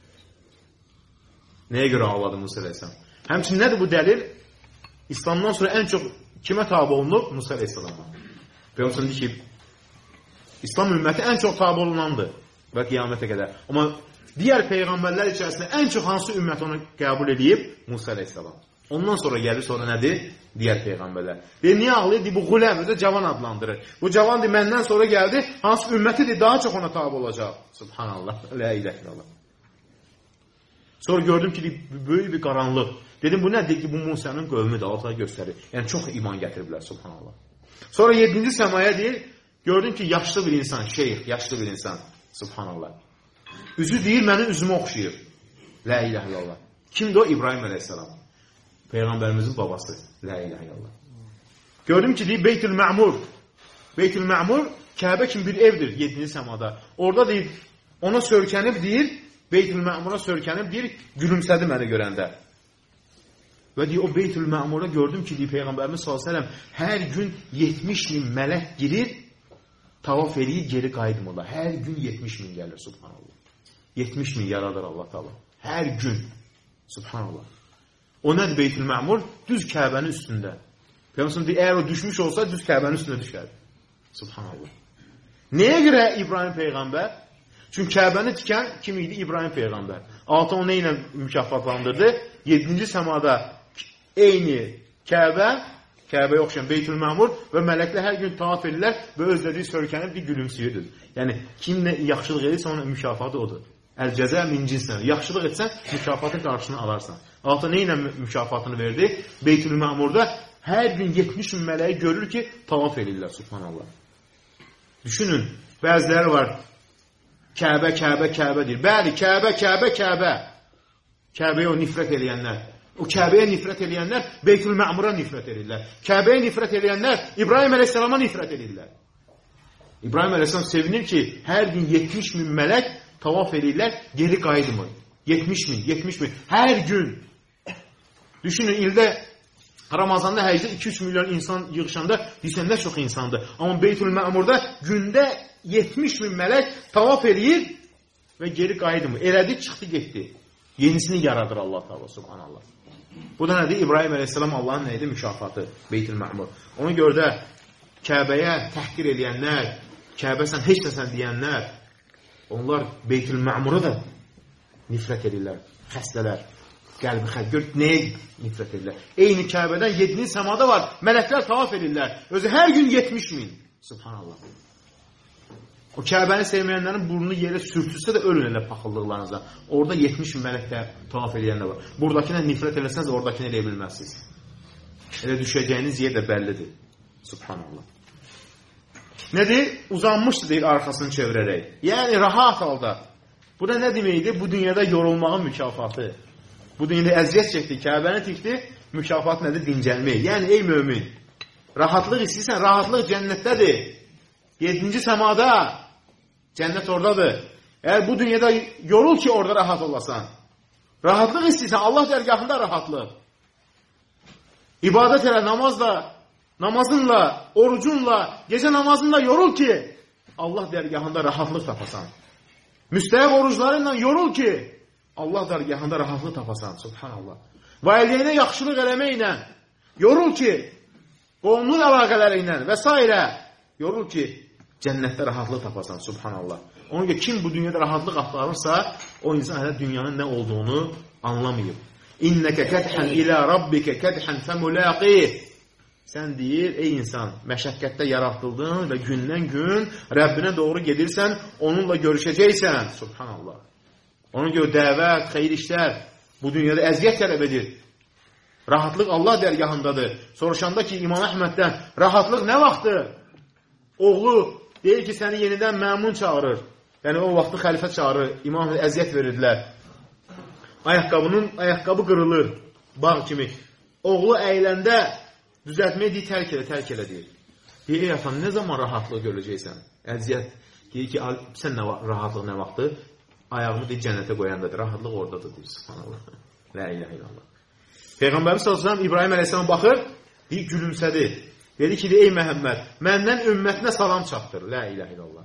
Nəyə görə ağladı Musa Aleyhisselam? Həmçinin nədir bu dəlil? İslamdan sonra ən çox kimə tabi olunub? Musa Aleyhisselam'a. Peyğəmbər deyir ki, İslam ümməti ən çox tabi olunandır və qiyamətə qədər. Amma digər peyğəmbərlər içərisində ən çox hansı ümmət onu qəbul edib? Musa Aleyhisselam. Ondan sonra gəlir, sonra nədir? Digər peyğəmbərlər. Deyir, niyə ağlayır? Deyir, bu quləm, özü cavan adlandırır. Bu cavan deyir, məndən sonra gəldi, hansı ümmətidir, daha çox ona tabi olacaq. Subhanallah, la ilahe illallah. Sonra gördüm ki, böyük bir qaranlıq. Dedim, bu nədir ki, bu Musa'nın qövmüdür, Allah göstərir. Yəni, çox iman gətiriblər, subhanallah. Sonra yedinci səmaya deyir, gördüm ki, yaşlı bir insan, şeyx, yaşlı bir insan, subhanallah. Üzü deyir, mənim üzümü oxşayır. La ilahe illallah. Kimdir o? İbrahim Aleyhisselam. Peyğəmbərimizin babası. La ilahe illallah. Gördüm ki, deyir, Beytül Mə'mur. Beytül Mə'mur, Kəbə kimi bir evdir, yedinci səmada. Orada deyir, ona söykənib deyir, Beytül Mə'mura söykənib deyir, gülümsədi məni görəndə. Və deyir, o Beytül Mə'mura gördüm ki, deyir, Peyğəmbərimiz sallallahu əleyhi və səlləm hər gün yetmiş min mələk girir, tavaf eləyir, geri qayıtmırlar. Hər gün yetmiş min gəlir, subhanallah. yetmiş min yaradır Allah Taala. Hər gün, subhanallah. O nədir Beytül Mə'mur? Düz Kəbənin üstündə. Peyğəmbər deyir, əgər o düşmüş olsa, düz Kəbənin üstünə düşər. Subhanallah. Nəyə görə İbrahim Peyğəmbər? Çünki Kəbəni tikən kim idi? İbrahim Peyğəmbər. Altı onu ilə mükafatlandırdı. yedinci səmada eyni Kəbə, Kəbəyə oxşayan Beytül Mə'mur və mələklər hər gün tavaf edirlər və özləri söykənib bir gülümsüyürdür. Yəni, kimlə yaxşılıq edirsə, onun mükafatı odur. Əl-cəzə min cinsən. Yaxşılıq etsən, mükafatın qarşını alarsan. Altı nə ilə mükafatını verdi? Beytül Mə'murda hər gün yetmiş min mələyi görür ki, tavaf edirlər, subhanallah. Düşünün, bəziləri var, Kəbə, Kəbə, Kəbə deyir. Bəli, Kəbə, Kəbə, Kəbə. Kəbəyə o nifrət eləyənlər. O Kəbəyə nifrət eləyənlər Beytül-Mə'mura nifrət edirlər. Kəbəyə nifrət eləyənlər İbrahim əleyhissalama nifrət edirlər. İbrahim əleyhissalam sevinir ki, hər gün yetmiş min mələk tavaf edirlər, geri qayıdmır. yetmiş min, yetmiş min. Hər gün. Düşünün, ildə Ramazanda həcdə iki üç milyon insan yığışanda deyirsən, nə çox insandır. Amma Beytül-Mə'murda gündə yetmiş min mələk tavaf eləyir və geri qayıdmır. Elədi, çıxdı, getdi. Yenisini yaradır Allah Teala subhanallah. Bu da nədir? İbrahim əleyhissalam Allahın nədir? Mükafatı Beytül-Mə'mur. Ona görə də Kəbəyə təhqir eləyənlər, Kəbə sən heç nəsən deyənlər, onlar Beytül-Mə'mura da nifrət edirlər. Xəstələr, qəlbi xəst. Gör, nəyə nifrət edirlər? Eyni Kəbədən yedinci səmada var. Mələklər tavaf edirlər. Özü hər gün yetmiş min. Subhanallah. O Kəbəni sevməyənlərin burnunu yerə sürtülsə də ölün elə paxıllıqlarınızdan. Orada yetmiş min mələkdə tavaf eləyənlər var. Buradakına nifrət eləsəniz, oradakını eləyə bilməzsiniz. Elə düşəcəyiniz yer də bəllidir. Subhanallah. Nədir? Uzanmışdı deyir arxasını çevirərək. Yəni rahat halda. Bu da nə deməkdir? Bu dünyada yorulmağın mükafatı. Bu dünyada əziyyət çəkdi, Kəbəni tikdi, mükafatı nədir? Dincəlmək. Yəni ey mömin, rahatlıq istəyirsən, rahatlıq cənnətdədir. Yedinci səmada, cənnət oradadır. Əgər bu dünyada yorul ki, orada rahat olasan. Rahatlıq istəyirsən, Allah dərgahında rahatlıq. İbadət elə, namazla, namazınla, orucunla, gecə namazınla yorul ki, Allah dərgahında rahatlıq tapasan. Müstəhəb oruclarıyla yorul ki, Allah dərgahında rahatlıq tapasan. Subhanallah. Valideynə yaxşılıq eləməklə yorul ki, qonunun əlaqələri ilə və s. yorul ki, cənnətdə rahatlıq tapasan. Subhanallah. Ona görə kim bu dünyada rahatlıq axtarırsa, o insan hələ dünyanın nə olduğunu anlamayıb. İnnəkə kədhən ilə rabbikə kədhən fəmulaqih. Sən deyir, ey insan, məşəqqətdə yaratıldın və gündən gün Rəbbinə doğru gedirsən, onunla görüşəcəksən. Subhanallah. Ona görə dəvət, xeyir işlər bu dünyada əziyyət tələb edir. Rahatlıq Allah dərgahındadır. Soruşanda ki, İmam Əhməddən rahatlıq nə vaxtdır? Oğlu deyir ki, səni yenidən məmun çağırır. Yəni, o vaxtı xəlifə çağırır. İmam əziyyət verirdilər. Ayaqqabının, ayaqqabı qırılır. Bağ kimi. Oğlu əyləndə düzəltməyə deyir, tərk elə, tərk elə deyir. Deyir, ey atan, nə zaman rahatlıq görəcəksən? Əziyyət. Deyir ki, sən nə, rahatlıq nə vaxtdır? Ayağını deyir, cənnətə qoyandadır. Rahatlıq oradadır, deyir. Subhanallah. La ilahe illallah. Peyğəmbərimiz sallallahu əleyhi və səlləm İbrahim əleyhissalam baxır, deyir, gülümsədi. Dedi ki, ey Məhəmməd, məndən ümmətinə salam çatdır. La ilahe illallah.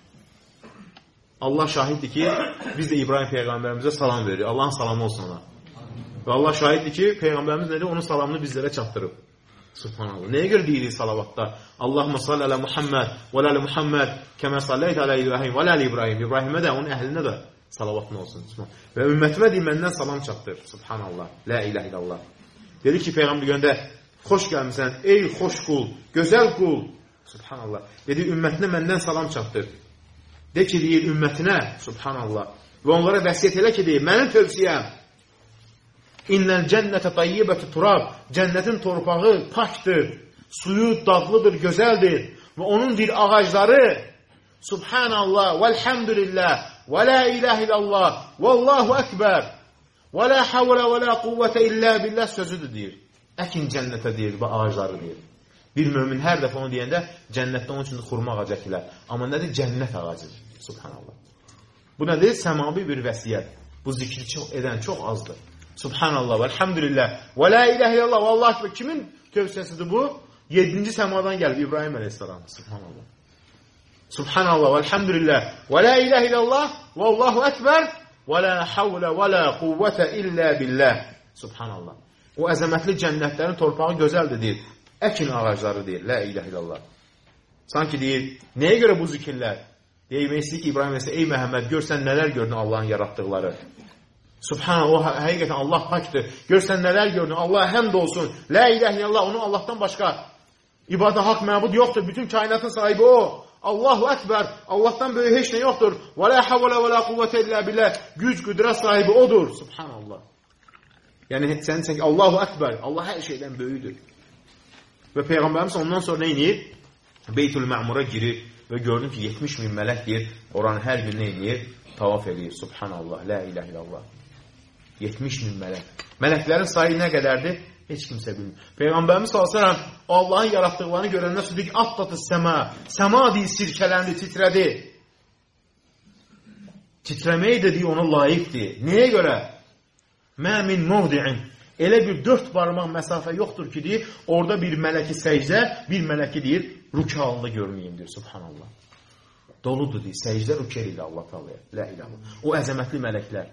Allah şahiddir ki, biz də İbrahim Peyğəmbərimizə salam veririk. Allahın salamı olsun ona. Və Allah şahiddir ki, Peyğəmbərimiz nədir? Onun salamını bizlərə çatdırıb. Subhanallah. Nəyə görə deyirik salavatda? Allahumma salli alə Muhammed və alə Muhammed kəmə salləyət alə İbrahim və alə İbrahim. İbrahimə də, onun əhlinə də salavatın olsun. Və ümmətimə deyil, məndən salam çatdır. Subhanallah. La ilahe illallah. Dedi ki, Peyğəmbər göndə, xoş gəlmişsən, ey xoş qul, gözəl qul. Subhanallah. Dedi, ümmətinə məndən salam çatdır. De ki, deyir, ümmətinə, subhanallah. Və onlara vəsiyyət elə ki, deyir, mənim tövsiyəm. İnnəl cənnətə tayyibətü turab. Cənnətin torpağı pakdır, suyu dadlıdır, gözəldir. Və onun bir ağacları, subhanallah, vəlhamdülillah, və la ilahe illallah, vallahu əkbər, və la havlə və la quvvətə illə billah sözüdür, deyir. Əkin cənnətə deyir və ağacları deyir. Bir mömin hər dəfə onu deyəndə cənnətdə onun üçün xurma ağacı əkilər. Amma nədir? Cənnət ağacıdır. Subhanallah. Bu nədir? Səmavi bir vəsiyyət. Bu zikri çox edən çox azdır. Subhanallah və elhamdülillah və la ilahe illallah və Allah akbar. Kimin tövsiyəsidir bu? yedinci səmadan gəlib İbrahim əleyhissalam. Subhanallah. Subhanallah və elhamdülillah və la ilahe illallah və Allahu akbar və la havlə və la quvvətə illə billah. Subhanallah. O əzəmətli cənnətlərin torpağı gözəldir, deyir. Əkin ağacları deyir. La ilahe illallah. Sanki deyir, nəyə görə bu zikirlər? Deyir, ki, İbrahim əleyhissalam, ey Məhəmməd, görsən nələr gördün Allahın yaratdıqları. Subhanallah, o həqiqətən Allah pakdır. Görsən nələr gördün, Allaha həmd olsun. La ilahe illallah, onun Allahdan başqa ibadə haqq məbud yoxdur. Bütün kainatın sahibi o. Allahu Ekber. Allah'tan böyle hiç ne yoktur. Ve la havle ve la kuvvete illa billah. Güc, kudret sahibi odur. Subhanallah. Yani sen sen Allahu Ekber. Allah her şeyden büyüdür. Ve Peygamberimiz ondan sonra neyini? Beytül Ma'mur'a girir Və gördüm ki, yetmiş min mələk deyir, oranı hər gün nə edir? Tavaf edir. Subhanallah, la ilahe illallah. yetmiş min mələk. Mələklərin sayı nə qədərdir? Heç kimsə bilmir. Peyğəmbərimiz sallallahu əleyhi və səlləm Allahın yaratdıqlarını görəndən sonra deyir ki, atlatı səma. Səma deyir, sirkələndi, titrədi. Titrəməyi də deyir, ona layiqdir. Nəyə görə? Mə min muvdi'in. Elə bir dörd barmaq məsafə yoxdur ki, deyir, orada bir mələki səcdə, bir mələki deyir, rükü halında görməyim, deyir, subhanallah. Doludur, deyir, səcdə rükü ilə Allah Teala'ya. La ilahe. O əzəmətli mələklər.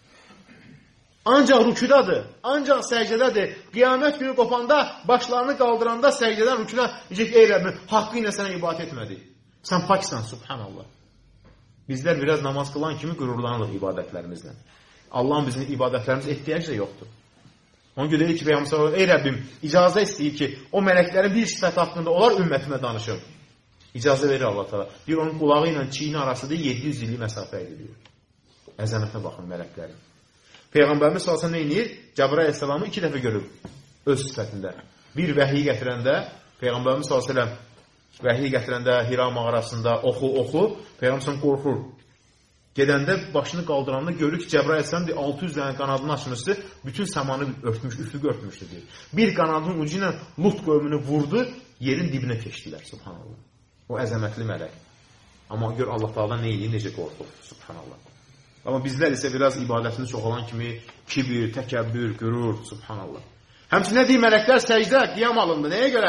Ancaq rüküdadır, ancaq səcdədədir. Qiyamət günü qopanda, başlarını qaldıranda səcdədən rüküdə deyəcək, ey Rəbbim, haqqı ilə sənə ibadət etmədik. Sən paksan, subhanallah. Bizlər biraz namaz qılan kimi qürurlanırıq ibadətlərimizlə. Allahın bizim ibadətlərimiz ehtiyac da yoxdur. Ona görə deyir ki, Peyğəmbər, ey Rəbbim, icazə istəyir ki, o mələklərin bir sifəti haqqında onlar ümmətimə danışır. İcazə verir Allah Teala. Deyir, onun qulağı ilə çiyini arasında yeddi yüz illik məsafə edilir. Əzəmətə baxın mələklərin. Peyğəmbərimiz sallallahu əleyhi və səlləm nə edir? Cəbrail əleyhissalamı iki dəfə görüb öz sifətində. Bir vəhiy gətirəndə, Peyğəmbərimiz sallallahu əleyhi və səlləm vəhiy gətirəndə Hira mağarasında oxu, oxu, Peyğəmbər qorxur. Gedəndə başını qaldıranda görür ki, Cəbrail əleyhissalam altı yüz dənə qanadını açmışdı, bütün səmanı örtmüş, üfüqü örtmüşdü deyir. Bir qanadının ucu ilə Lut qövmünü vurdu, yerin dibinə keçdilər, subhanallah. O əzəmətli mələk. Amma gör Allah Teala nə edir, necə qorxur, subhanallah. Amma bizlər isə biraz ibadətini çox olan kimi kibir, təkəbbür, qürur, subhanallah. Həmçinin nə deyir, mələklər səcdə, qiyam alındı. Nəyə görə?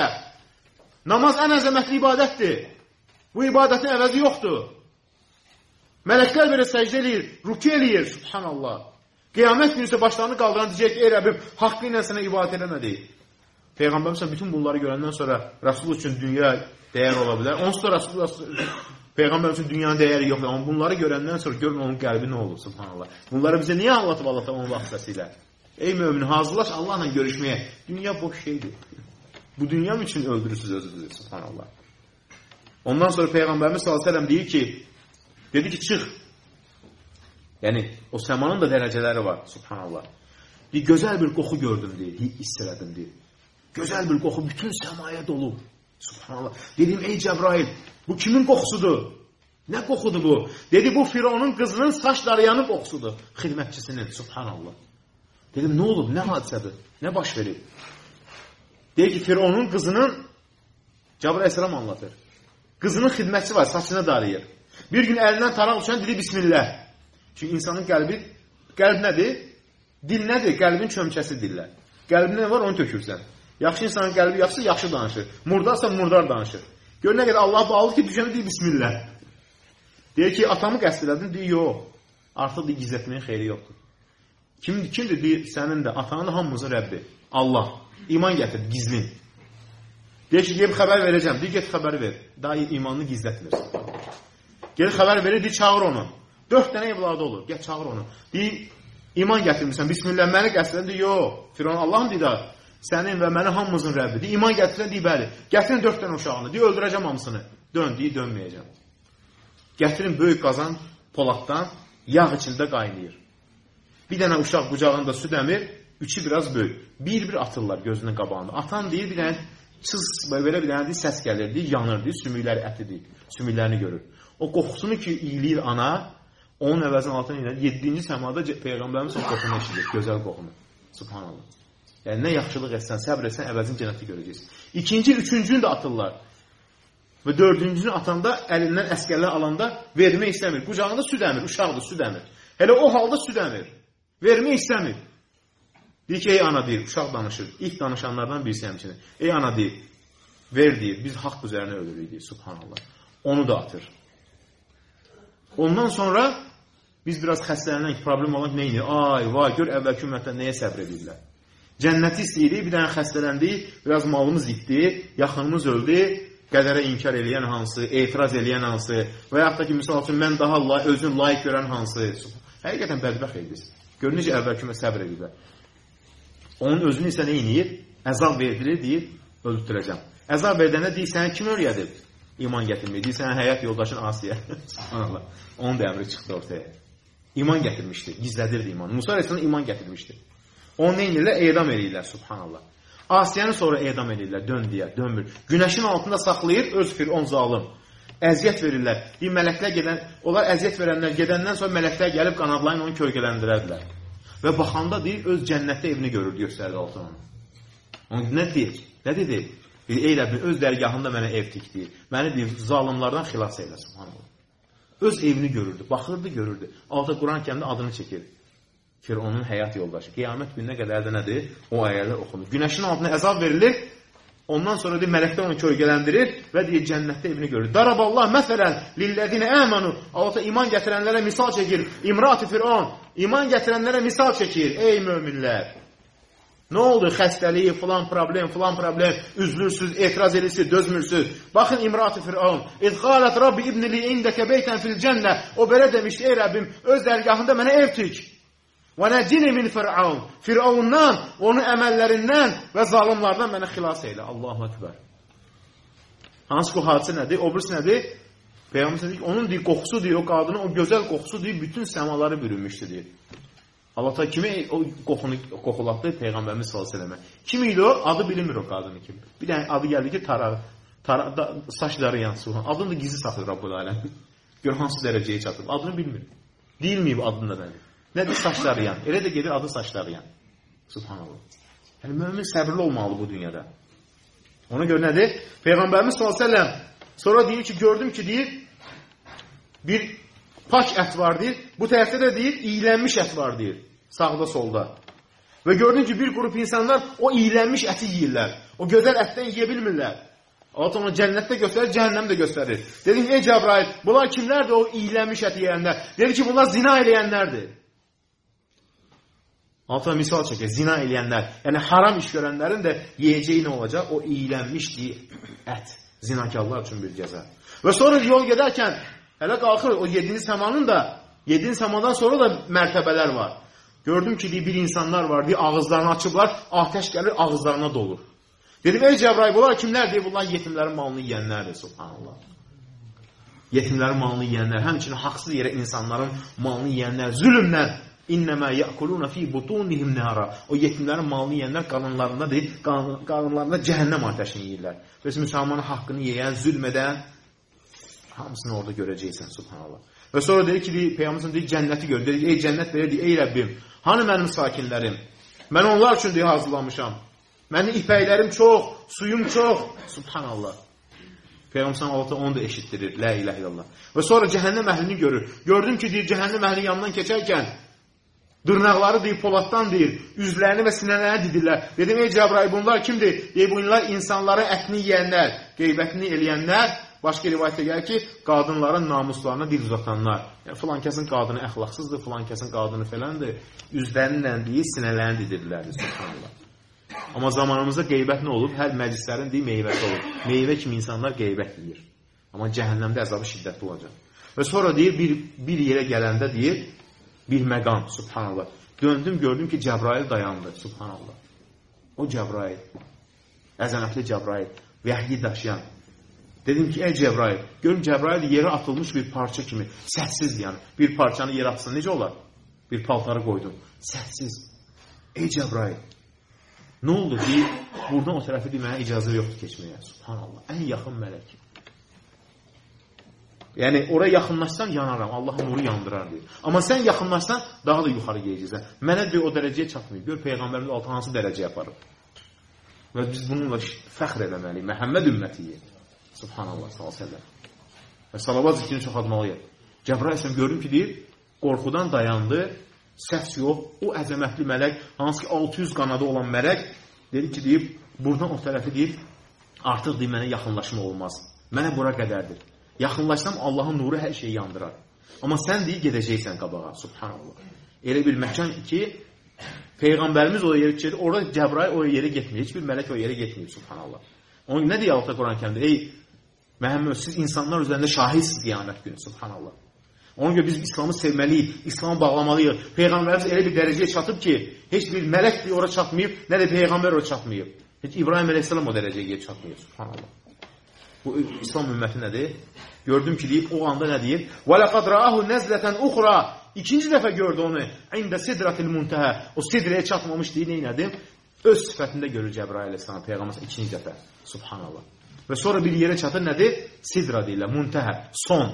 Namaz ən əzəmətli ibadətdir. Bu ibadətin əvəzi yoxdur. Mələklər belə səcdə eləyir, rükü eləyir, subhanallah. Qiyamət günü isə başlarını qaldıran deyəcək ki, ey Rəbbim, haqqı ilə sənə ibadət eləmədik. Peyğəmbərimiz bütün bunları görəndən sonra Rasul üçün dünya dəyər ola bilər. Onsuz da Rasul Peyğəmbər üçün dünyanın dəyəri yoxdur. Amma bunları görəndən sonra görün onun qəlbi nə olur, subhanallah. Bunları bizə niyə anlatıb Allah onun vasitəsilə? Ey mömin, hazırlaş Allahla görüşməyə. Dünya boş şeydir. Bu dünyam üçün öldürürsünüz özünüzü, subhanallah. Ondan sonra Peyğəmbərimiz sallallahu əleyhi və səlləm deyir ki, dedi ki, çıx. Yəni, o səmanın da dərəcələri var, subhanallah. Bir gözəl bir qoxu gördüm, deyir, hiss elədim, deyir. Gözəl bir qoxu bütün səmaya dolu, subhanallah. Dedim, ey Cəbrail, bu kimin qoxusudur? Nə qoxudur bu? Dedi, bu Fironun qızının saçları yanıb qoxusudur, xidmətçisinin, subhanallah. Dedim, nə olub, nə hadisədir, nə baş verib? Deyir ki, Fironun qızının, Cəbrail əleyhissalam anlatır, qızının xidmətçisi var, saçını darıyır. Bir gün əlindən taraq düşən dedi, bismillah. Çünki insanın qəlbi, qəlb nədir? Dil nədir? Qəlbin çömkəsi dillər. Qəlbin nə var, onu tökürsən. Yaxşı insanın qəlbi yaxşı, yaxşı danışır. Murdarsa murdar danışır. Gör nə qədər Allah bağlı ki, düşəni deyir, bismillah. Deyir ki, atamı qəsd elədin, deyir, yox. Artıq deyir, gizlətməyin xeyri yoxdur. Kimdir, kimdir, deyir, sənin də, atanın da hamımızın Rəbbi. Allah. İman gətir, gizlin. Deyir ki, gelib xəbər verəcəm. Deyir, get xəbəri ver. Daha imanını gizlətmir. Gelib xəbər verir, deyir, çağır onu. Dörd dənə evladı olur. Gəl, çağır onu. Deyir, iman gətirmirsən, bismillah, məni qəsd elədin, deyir, yox. Firon, Allahım deyir, da. Sənin və məni hamımızın Rəbbi. Deyir, iman gətirsən, deyir, bəli. Gətirin dörd dənə uşağını. Deyir, öldürəcəm hamısını. Dön, deyir, dönməyəcəm. Gətirin böyük qazan poladdan, yağ içində qaynayır. Bir dənə uşaq qucağında süd əmir, üçü biraz böyük. Bir-bir atırlar gözünün qabağında. Atan deyir, bir dənə çız, belə bir dənə deyir, səs gəlir, deyir, yanır, deyir, sümükləri əti deyir. Sümüklərini görür. O qoxusunu ki, iyiliyir ana, onun əvəzinin altına inir. Yeddinci səmada Peyğəmbərimiz o qoxunu eşidir, gözəl qoxunu. Subhanallah. Yəni, nə yaxşılıq etsən, səbr etsən, əvəzin cənnəti görəcəksin. İkinci, üçüncünü də atırlar. Və dördüncünü atanda, əlindən əskərlər alanda vermək istəmir. Qucağında süd əmir, uşaqdır, süd əmir. Hələ o halda süd əmir. Vermək istəmir. Deyir ki, ey ana deyir, uşaq danışır. İlk danışanlardan birisi həmçinin. Ey ana deyir, ver deyir, biz haqq üzərinə ölürük deyir, subhanallah. Onu da atır. Ondan sonra biz biraz xəstələnən, problem olan nə inir? Ay, vay, gör əvvəlki ümmətlər nəyə səbr edirlər? Cənnəti istəyirik, bir dənə xəstələndi, biraz malımız itdi, yaxınımız öldü, qədərə inkar eləyən hansı, etiraz eləyən hansı və yaxud da ki, misal üçün, mən daha özünü layiq görən hansı. Həqiqətən bədbəxt ediniz. Gör, necə əvvəlki ümmət səbr edirlər. Onun özünü isə nə inir? Əzab verdirir, deyir, öldürəcəm. Əzab verdəndə deyir, sənə kim öyrədib? İman gətirmək. Deyir, sənə həyat yoldaşın Asiyə. Onun da əmri çıxdı ortaya. İman gətirmişdi, gizlədirdi iman. Musa Aleyhisselam iman gətirmişdi. Onu nə inirlər? Edam edirlər, subhanallah. Asiyəni sonra edam edirlər, dön deyə, dönmür. Günəşin altında saxlayır, öz Firon zalım. əziyyət verirlər. Bir mələklər gedən, onlar əziyyət verənlər gedəndən sonra mələklər gəlib qanadlayın onu kölgələndirərlər. Və baxanda deyir, öz cənnətdə evini görür, göstərdi altına. Onun nə deyir? Nə dedi? Ey Rəbbim, öz dərgahında mənə ev tik deyir. Məni deyir, zalimlardan xilas eylə, subhanallah. Öz evini görürdü, baxırdı, görürdü. Alta Quran kəmdə adını çəkir. Ki, onun həyat yoldaşı. Qiyamət gününə qədər də nədir? O ayələr oxunur. Günəşin altına əzab verilir. Ondan sonra deyir, mələkdə onu kölgələndirir və deyir, cənnətdə evini görür. Daraballah məsələn, lillədinə əmənu. Allah'a iman gətirənlərə misal çəkir. İmrat-ı Fir'an. İman gətirənlərə misal çəkir. Ey möminlər. Nə oldu? Xəstəliyi, filan problem, filan problem, üzlürsüz, etiraz edirsiniz, dözmürsüz. Baxın İmrat-ı Fir'an. İzqalət Rabbi ibnili indəkə beytən fil cənnə. O belə demişdi, ey Rəbbim, öz dərgahında mənə ev tik. Və nəcini min Fir'an. Fir'aundan, onun əməllərindən və zalimlardan mənə xilas eylə. Allahu Ekber. Hansı bu hadisə nədir? O birisi nədir? Peyğəmbər deyir ki, onun deyir, qoxusu deyir, o qadının, o gözəl qoxusu deyir, bütün səmaları bürünmüşdür deyir. Allah ta kimi o qoxunu qoxulatdı Peyğəmbərimiz sallallahu əleyhi və səlləm. Kim idi o? Adı bilinmir o qadının kim. Bir dənə adı gəldi ki, tarağı, tara, da, saçları yansın. Adını da gizli saxlayır Rabbul Aləm. Gör hansı dərəcəyə çatıb. Adını bilmir. Deyilməyib adını da nədir? Nədir saçları yan? Elə də gedir adı saçları yan. Subhanallah. Yəni mömin səbirli olmalı bu dünyada. Ona görə nədir? Peyğəmbərimiz sallallahu əleyhi və səlləm sonra deyir ki, gördüm ki, deyir, bir pak ət var deyir. Bu tərəfdə də deyir, iyilənmiş ət var deyir. Sağda, solda. Və gördüm ki, bir qrup insanlar o iyilənmiş əti yiyirlər. O gözəl ətdən yiyə bilmirlər. Allah onu cənnətdə göstərir, cəhənnəm də göstərir. Dedim, ey Cəbrail, bunlar kimlərdir o iyilənmiş əti yiyənlər? Dedi ki, bunlar zina eləyənlərdir. Altına misal çəkir, zina eləyənlər. Yəni, haram iş görənlərin də yiyəcəyi nə olacaq? O iyilənmiş ət. Zinakarlar üçün bir cəza. Və sonra yol gedərkən, hələ qalxır, o yedinci səmanın da, yedinci səmadan sonra da mərtəbələr var. Gördüm ki, bir insanlar var, bir ağızlarını açıblar, ateş gəlir, ağızlarına dolur. Dedim, ey Cəbrail, bunlar kimlər deyir? Bunlar yetimlərin malını yiyənlərdir, subhanallah. Yetimlərin malını yiyənlər, həmçinin haqsız yerə insanların malını yiyənlər, zülümlər. İnnəmə yəkuluna fi butunihim nara. O yetimlərin malını yiyənlər qanunlarında deyil, qanunlarında cəhənnəm ateşini yiyirlər. Bəs müsəlmanın haqqını yiyən, zülmədən hamısını orada görəcəksən, subhanallah. Və sonra deyir ki, Peyğəmbər deyir, cənnəti gör. Deyir, ey cənnət verir, deyir, ey Rəbbim, hanı mənim sakinlərim? Mən onlar üçün deyir, hazırlamışam. Mənim ipəklərim çox, suyum çox, subhanallah. Peyğəmbər Allah onu da eşitdirir, la ilahe illallah. Və sonra cəhənnəm əhlini görür. Gördüm ki, deyir, cəhənnəm əhli yanından keçərkən dırnaqları deyir, polatdan deyir, üzlərini və sinələrini didirlər. Dedim, ey Cəbrail, bunlar kimdir? Deyir, bunlar insanların ətini yiyənlər, qeybətini eləyənlər. Başqa rivayətdə gəlir ki, qadınların namuslarına dil uzatanlar. Yəni, filan kəsin qadını əxlaqsızdır, filan kəsin qadını filandır. Üzlərinlə deyir, sinələrini didirlər. Subhanallah. Amma zamanımızda qeybət nə olub? Hər məclislərin deyir, meyvəsi olub. Meyvə kimi insanlar qeybət deyir. Amma cəhənnəmdə əzabı şiddətli olacaq. Və sonra deyir, bir, bir yerə gələndə deyir, bir məqam, subhanallah. Döndüm, gördüm ki, Cəbrail dayandı, subhanallah. O Cəbrail, əzəmətli Cəbrail, vəhyi daşıyan. Dedim ki, ey Cəbrail, görüm Cəbrail yerə atılmış bir parça kimi, səssiz yəni. Bir parçanı yerə atsın, necə olar? Bir paltarı qoydum, səssiz. Ey Cəbrail, nə oldu ki, buradan o tərəfi deməyə icazə yoxdur keçməyə, subhanallah. Ən yaxın mələk. Yəni, oraya yaxınlaşsan yanaram, Allahın nuru yandırar deyir. Amma sən yaxınlaşsan, daha da yuxarı geyəcəksən. Mənə deyir, o dərəcəyə çatmayıb. Gör, Peyğəmbərimiz altı hansı dərəcəyə aparıb. Və biz bununla fəxr eləməliyik. Məhəmməd ümmətiyik. Subhanallah, sallallahu əleyhi və səlləm. Və salavat zikrini çox admalıyıq. Cəbrail isə gördüm ki, deyir, qorxudan dayandı, səs yox, o əzəmətli mələk, hansı ki altı yüz qanadı olan mələk, dedi ki, deyib, buradan o tərəfi deyib, artıq deyib, mənə yaxınlaşma olmaz. Mənə bura qədərdir. Yaxınlaşsam, Allahın nuru hər şeyi yandırar. Amma sən deyib, gedəcəksən qabağa, subhanallah. Elə bir məkan ki, Peyğəmbərimiz o yerə gedir, orada Cəbrail o yerə getmir, heç bir mələk o yerə getmir, subhanallah. Onun nə deyir Allah Quran kəmdə? Ey, Məhəmməd, siz insanlar üzərində şahidsiniz qiyamət günü, subhanallah. Ona görə biz İslamı sevməliyik, İslamı bağlamalıyıq. Peyğəmbərimiz elə bir dərəcəyə çatıb ki, heç bir mələk bir ora çatmayıb, nə də Peyğəmbər ora çatmayıb. Heç İbrahim əleyhissalam o dərəcəyə çatmayıb, subhanallah. Bu İslam ümməti nədir? Gördüm ki, deyib, o anda nə deyib? وَلَقَدْ رَآهُ نَزْلَةً اُخْرَى İkinci dəfə gördü onu. عِنْدَ سِدْرَةِ الْمُنْتَهَى O sidrəyə çatmamış deyil, neynədim? Öz sifətində görür Cəbrail əleyhissalam, Peyğəmbər ikinci dəfə. Subhanallah. Və sonra bir yerə çatır, nədir? Sidra deyirlər, müntəhə, son.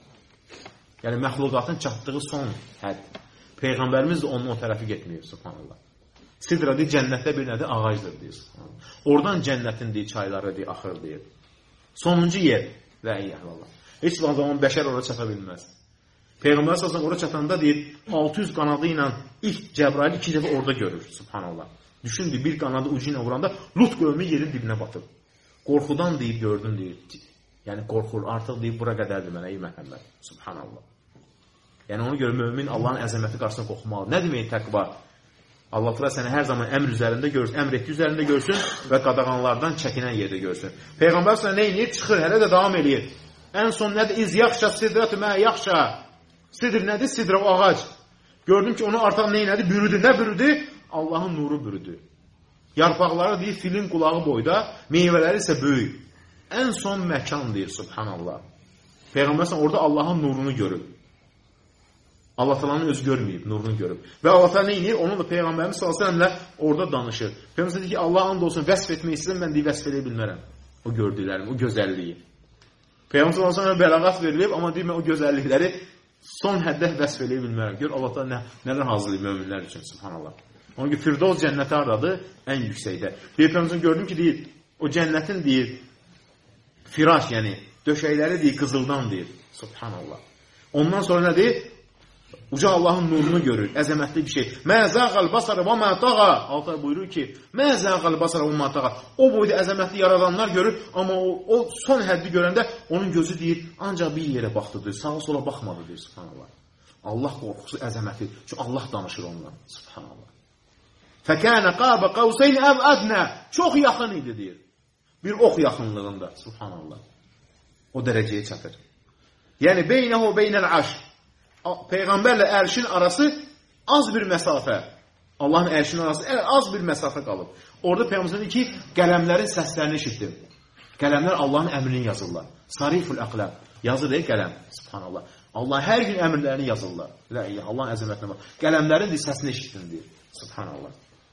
Yəni, məxluqatın çatdığı son hədd. Peyğəmbərimiz də onun o tərəfi getməyir, subhanallah. Sidra deyir, cənnətdə bir nədir? Ağacdır, deyir. Oradan cənnətin deyir, çayları deyir, axır deyir. Sonuncu yer, və iyyəhvallah. Heç zaman bəşər ora çata bilməz. Peyğəmbər sallallahu ora çatanda deyir, altı yüz qanadı ilə ilk Cəbrail iki dəfə orada görür, subhanallah. Düşündü, bir qanadı ucu ilə vuranda Lut qövmü yerin dibinə batıb. Qorxudan deyib, gördüm deyir. Yəni, qorxur, artıq deyib, bura qədərdir mənə, ey Məhəmməd, subhanallah. Yəni, ona görə mömin Allahın əzəməti qarşısında qorxmalı. Nə demək təqva? Allah təala səni hər zaman əmr üzərində görsün, əmr etdiyi üzərində görsün və qadağanlardan çəkinən yerdə görsün. Peyğəmbər sənə nə edir? Çıxır, hələ də davam eləyir. Ən son nədir? İz yaxşa, sidrətü mə yaxşa. Sidr nədir? Sidrə o ağac. Gördüm ki, onu artıq nə elədi? Bürüdü. Nə bürüdü? Allahın nuru bürüdü. Yarpaqları deyir, filin qulağı boyda, meyvələri isə böyük. Ən son məkan deyir, subhanallah. Peyğəmbər sən orada Allahın nurunu görüb. Allah təalanın özü görməyib, nurunu görüb. Və Allah təala nə edir? Onu da Peyğəmbərimiz sallallahu əleyhi və səlləmlə orada danışır. Peyğəmbər deyir ki, Allah and olsun, vəsf etmək istəyirəm, mən deyib vəsf edə bilmərəm. O gördüklərim, o gözəlliyi. Peyğəmbər sallallahu əleyhi və səlləmə bələğat verilib, amma deyir, mən o gözəllikləri son həddə vəsf edə bilmərəm. Gör, Allah təala nə, nələr hazırlayıb möminlər üçün, subhanallah. Onun ki, Firdevs cənnəti aradı, ən yüksəkdə. Deyir, Peyğəmbər gördüm ki, deyir, o cənnətin deyir, firaş, yəni döşəkləri deyir, qızıldan deyir, subhanallah. Ondan sonra nə deyir? Uca Allahın nurunu görür, əzəmətli bir şey. Mə zəğəl basara və mə tağa. Allah buyurur ki, mə zəğəl basara və mə tağa. O boyda əzəmətli yaradanlar görür, amma o, o son həddi görəndə onun gözü deyir, ancaq bir yerə baxdıdır, sağa sola baxmadı deyir, subhanallah. Allah qorxusu, əzəməti, çünki Allah danışır ondan, subhanallah. Fəkənə qabə qavseyn əv ədnə. Çox yaxın idi, deyir. Bir ox yaxınlığında, subhanallah. O dərəcəyə çatır. Yəni, beynəhu beynəl aş. Peyğəmbərlə ərşin arası az bir məsafə. Allahın ərşin arası az bir məsafə qalıb. Orada Peyğəmbər deyir ki, qələmlərin səslərini eşitdim. Qələmlər Allahın əmrini yazırlar. Sariful əqləm. Yazır ey qələm. Subhanallah. Allah hər gün əmrlərini yazırlar. Allahın əzəmətinə bax. Qələmlərin səsini eşitdim deyir. Subhanallah.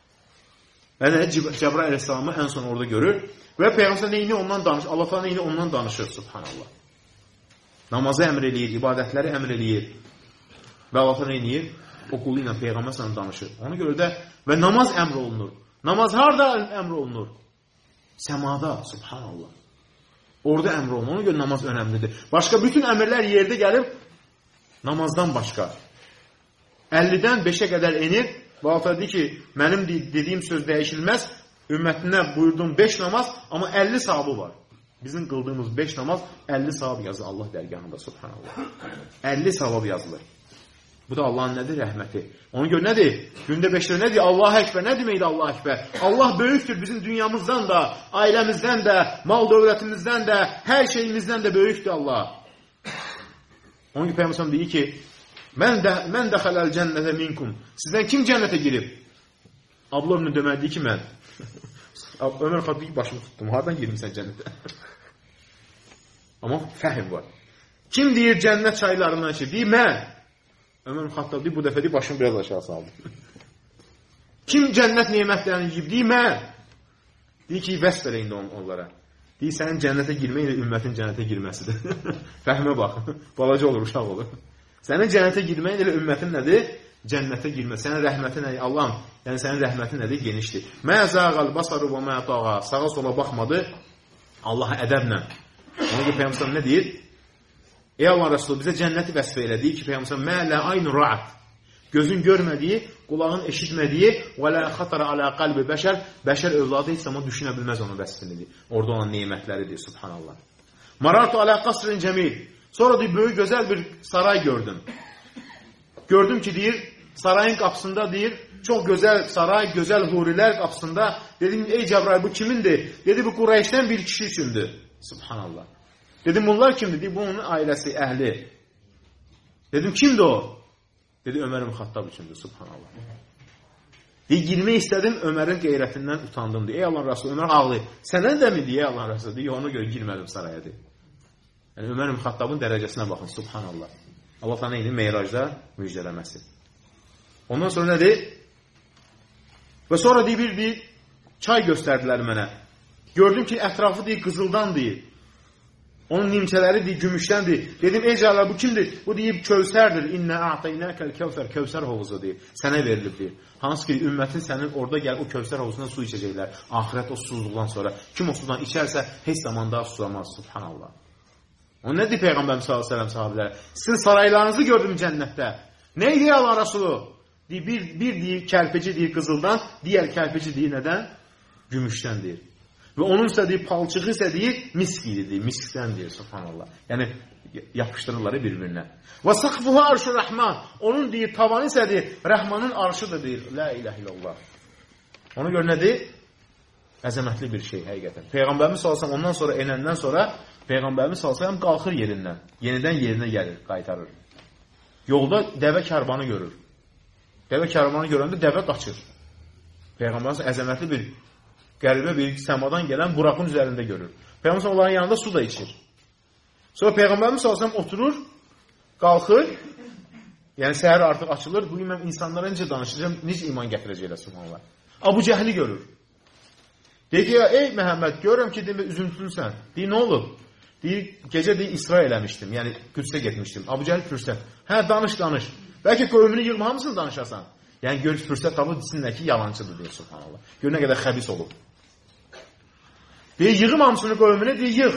Və Cəbrail əleyhissalamı ən son orada görür və Peyğəmbər neyini ondan danışır. Allah təala neyini ondan danışır. Subhanallah. Namazı əmr eləyir, ibadətləri əmr eləyir. Və Allah təala neyini o qulu ilə Peyğəmbərlə danışır. Ona görə də və namaz əmr olunur. Namaz harda əmr olunur? Səmada, subhanallah. Orada əmr olunur. Ona görə namaz önəmlidir. Başqa bütün əmrlər yerdə gəlib namazdan başqa. əllidən beşə qədər enir. Və Allah təala deyir ki, mənim dediyim söz dəyişilməz. Ümmətinə buyurduğum beş namaz, amma əlli savabı var. Bizim qıldığımız beş namaz əlli savab yazılır Allah dərgahında, subhanallah. əlli savab yazılır. Bu da Allahın nədir? Rəhməti. Ona görə nədir? Gündə beşdə nədir? Allah əkbər. Nə deməkdir Allah əkbər? Allah böyükdür bizim dünyamızdan da, ailəmizdən də, mal dövlətimizdən də, hər şeyimizdən də böyükdür Allah. Onun gibi Peyğəmbər deyir ki, mən də mən dəxələl cənnətə minkum. Sizdən kim cənnətə girib? Abdullah ibn Ömər deyir ki, mən. Ömər xatib deyir, başımı tutdum. Hardan girmisən cənnətə? Amma fəhm var. Kim deyir cənnət çaylarından ki? Deyir, mən. Ömər xatib deyir, bu dəfə deyir, başımı biraz aşağı saldı. Kim cənnət nemətlərini yiyib? Deyir, mən. Deyir ki, vəsf elə indi onlara. Deyir, sənin cənnətə girmək ilə ümmətin cənnətə girməsidir. Fəhmə bax, balaca olur, uşaq olur. Sənin cənnətə girmək ilə ümmətin nədir? Cənnətə girmək. Sənin rəhmətin nədir? Allahım, yəni sənin rəhmətin nədir? Genişdir. Mə zəğəl basaru və mə tağa. Sağa sola baxmadı Allaha ədəblə. Ona ki, Peyğəmbər nə deyir? Ey Allah Rəsulü, bizə cənnəti vəsf elədi ki, Peyğəmbər mə lə aynu ra'at. Gözün görmədiyi, qulağın eşitmədiyi və lə xatara alə qalbi bəşər, bəşər övladı heç zaman düşünə bilməz onun vəsfinidir. Orada olan nemətləridir, subhanallah. Marartu alə qasrin cəmil. Sonra deyir, böyük gözəl bir saray gördüm. Gördüm ki, deyir, sarayın qapısında deyir, çox gözəl saray, gözəl hurilər qapısında. Dedim, ey Cəbrail, bu kimindir? Dedi, bu Qureyşdən bir kişi üçündür. Subhanallah. Dedim, bunlar kimdir? Deyir, bu onun ailəsi, əhli. Dedim, kimdir o? Dedi, Ömərim Xattab üçündür, subhanallah. Deyir, girmək istədim, Ömərin qeyrətindən utandım, deyir. Ey Allah Rasulü, Ömər ağlayır. Sənən də mi, deyir, ey Allah Rasulü? Deyir, ona görə girmədim saraya, deyir. Yəni, Ömərim Xattabın dərəcəsinə baxın, subhanallah. Allah təala idi Meyracda müjdələməsi. Ondan sonra nədir? Və sonra deyir, bir deyir, çay göstərdilər mənə. Gördüm ki, ətrafı deyir, qızıldan deyir. Onun nimçələri deyir, gümüşdəndir. Dedim, ey cəhəllər, bu kimdir? Bu deyib, Kövsərdir. İnnə a'taynəkəl Kövsər, Kövsər hovuzu deyir. Sənə verilib deyir. Hansı ki, ümmətin sənin orada gəl, o Kövsər hovuzundan su içəcəklər. Ahirət o susuzluqdan sonra. Kim o sudan içərsə, heç zaman daha susamaz. Subhanallah. O nədir Peyğəmbərimiz sallallahu əleyhi və səlləm sahabelərə? Sizin saraylarınızı gördüm cənnətdə. Nə idi Allah Rasulü? Deyir, bir, bir deyir, kərpici deyir qızıldan, digər kərpici deyir nədən? Gümüşdən deyir. Və onun isə deyir, palçığı isə deyir, misk idi deyir, miskdən deyir, subhanallah. Yəni, yapışdırırlar bir-birinə. Və saqfuha arşu rəhman, onun deyir, tavanı isə deyir, rəhmanın arşıdır deyir, la ilahe illallah. Onu gör nədir? Əzəmətli bir şey, həqiqətən. Peyğəmbərimiz salsam, ondan sonra, enəndən sonra, Peyğəmbərimiz salsam, qalxır yerindən, yenidən yerinə gəlir, qaytarır. Yolda dəvə kərvanı görür. Dəvə kərvanı görəndə dəvə qaçır. Peyğəmbərimiz əzəmətli bir qəribə bir səmadan gələn buraqın üzərində görür. Peyğəmbər onların yanında su da içir. Sonra Peyğəmbərimiz sallallahu əleyhi və səlləm oturur, qalxır, yəni səhər artıq açılır, bu gün mən insanlara necə danışacağım, necə iman gətirəcəklər, subhanallah. Abu Cəhli görür. Deyir ki, ey Məhəmməd, görürəm ki, deyir, üzüntülüsən. Deyir, nə olub? Deyir, gecə deyir, İsra eləmişdim, yəni Qüdsə getmişdim. Abu Cəhli fürsət. Hə, danış, danış. Bəlkə qövmünü yığmamısın danışasan. Yəni, gör, fürsət tapıb desinlər ki, yalancıdır, deyir, subhanallah. Gör, nə qədər xəbis olub. Deyir, yığım hamısını qövmünə, deyir, yığ.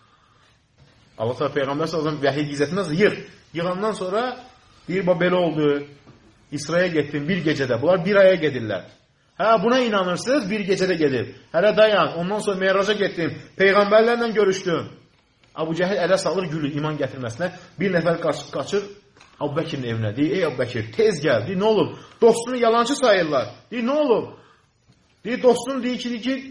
Allah təala Peyğəmbər sallallahu əleyhi və səlləm vəhiy gizlətməz, yığ. Yığandan sonra, deyir, belə oldu, İsraya getdim bir gecədə. Bunlar bir aya gedirlər. Hə, buna inanırsınız, bir gecədə gedib. Hələ dayan, ondan sonra Meyraca getdim, Peyğəmbərlərlə görüşdüm. Abu Cəhil ələ salır gülü iman gətirməsinə. Bir nəfər qaçır, Abu Bəkirin evinə. Deyir, ey Abu Bəkir, tez gəl. Deyir, nə olub? Dostunu yalancı sayırlar. Deyir, nə olub? Deyir, dostun deyir ki, deyir ki,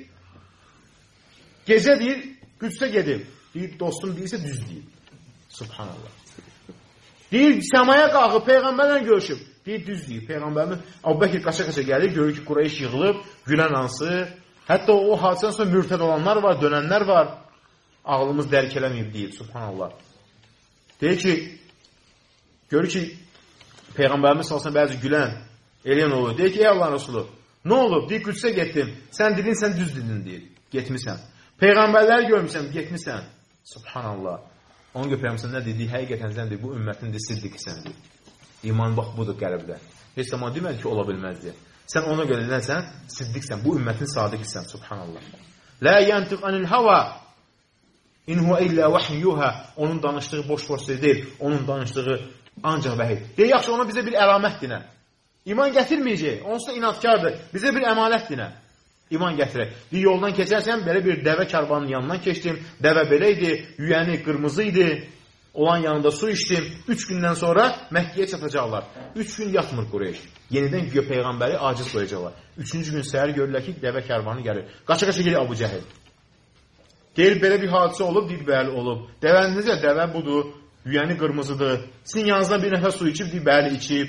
gecə deyir, Qüdsə gedib. Deyir, dostum deyirsə düz deyir. Subhanallah. Deyir, səmaya qalxıb, Peyğəmbərlə görüşüb. Deyir, düz deyir. Peyğəmbərimiz Abu Bəkir qaça-qaça gəlir, görür ki, Qurayş yığılıb, gülən hansı. Hətta o hadisədən sonra mürtəd olanlar var, dönənlər var. Ağlımız dərk eləməyib deyir, subhanallah. Deyir ki, görür ki, Peyğəmbərimiz salsın bəzi gülən, eləyən olur. Deyir ki, ey Allah Rasulü, nə olub? Deyir, Qüdsə getdim. Sən dedin, sən düz dedin, deyir. Getmisən. Peyğəmbərləri görmüsən, getmisən. Subhanallah. Onun göpəyəmsən nə dediyi, həqiqətən sən deyir, bu ümmətin də siddiqsən, deyir. İman bax, budur qəlbdə. Heç zaman demədi ki, ola bilməz, deyir. Sən ona görə nəsən? Siddiqsən, bu ümmətin sadiqisən, subhanallah. Lə yəntiq anil hava. İn huwa illə vahiyyuha. Onun danışdığı boş-boş söz deyil. Onun danışdığı ancaq vəhiy. Deyir, yaxşı, ona bizə bir əlamət dinə. İman gətirməyəcək. Onsuz da inatkardır. Bizə bir əmanət dinə. İman gətirək. Bir yoldan keçərsən, belə bir dəvə karvanın yanından keçdim. Dəvə belə idi, yüyəni qırmızı idi. Olan yanında su içdim. Üç gündən sonra Məkkəyə çatacaqlar. Üç gün yatmır Qureyş. Yenidən güya Peyğəmbəri aciz qoyacaqlar. Üçüncü gün səhər görürlər ki, dəvə karvanı gəlir. Qaça-qaça gelir Abu Cəhil. Deyir, belə bir hadisə olub, deyir, bəli olub. Dəvənin necə? Dəvə budur, yüyəni qırmızıdır. Sizin yanınızdan bir nəfər su içib, deyir, bəli içib.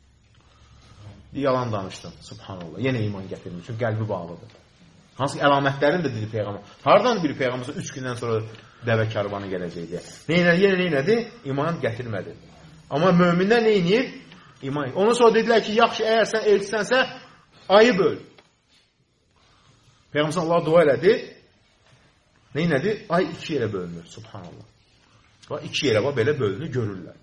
Deyir, yalan danışdım, subhanallah. Yenə iman gətirmiş, çünki qəlbi bağlıdır. Hansı əlamətlərin də dedi Peyğəmbər. Hardan bir Peyğəmbər üç gündən sonra dəvə karvanı gələcək deyə. Neynədi? Yenə neynədi? İman gətirmədi. Amma möminlər neynir? İman. Ondan sonra dedilər ki, yaxşı, əgər sən elçisənsə, ayı böl. Peyğəmbər Allah dua elədi. Neynədi? Ay iki yerə bölünür, subhanallah. Və iki yerə belə bölünür, görürlər.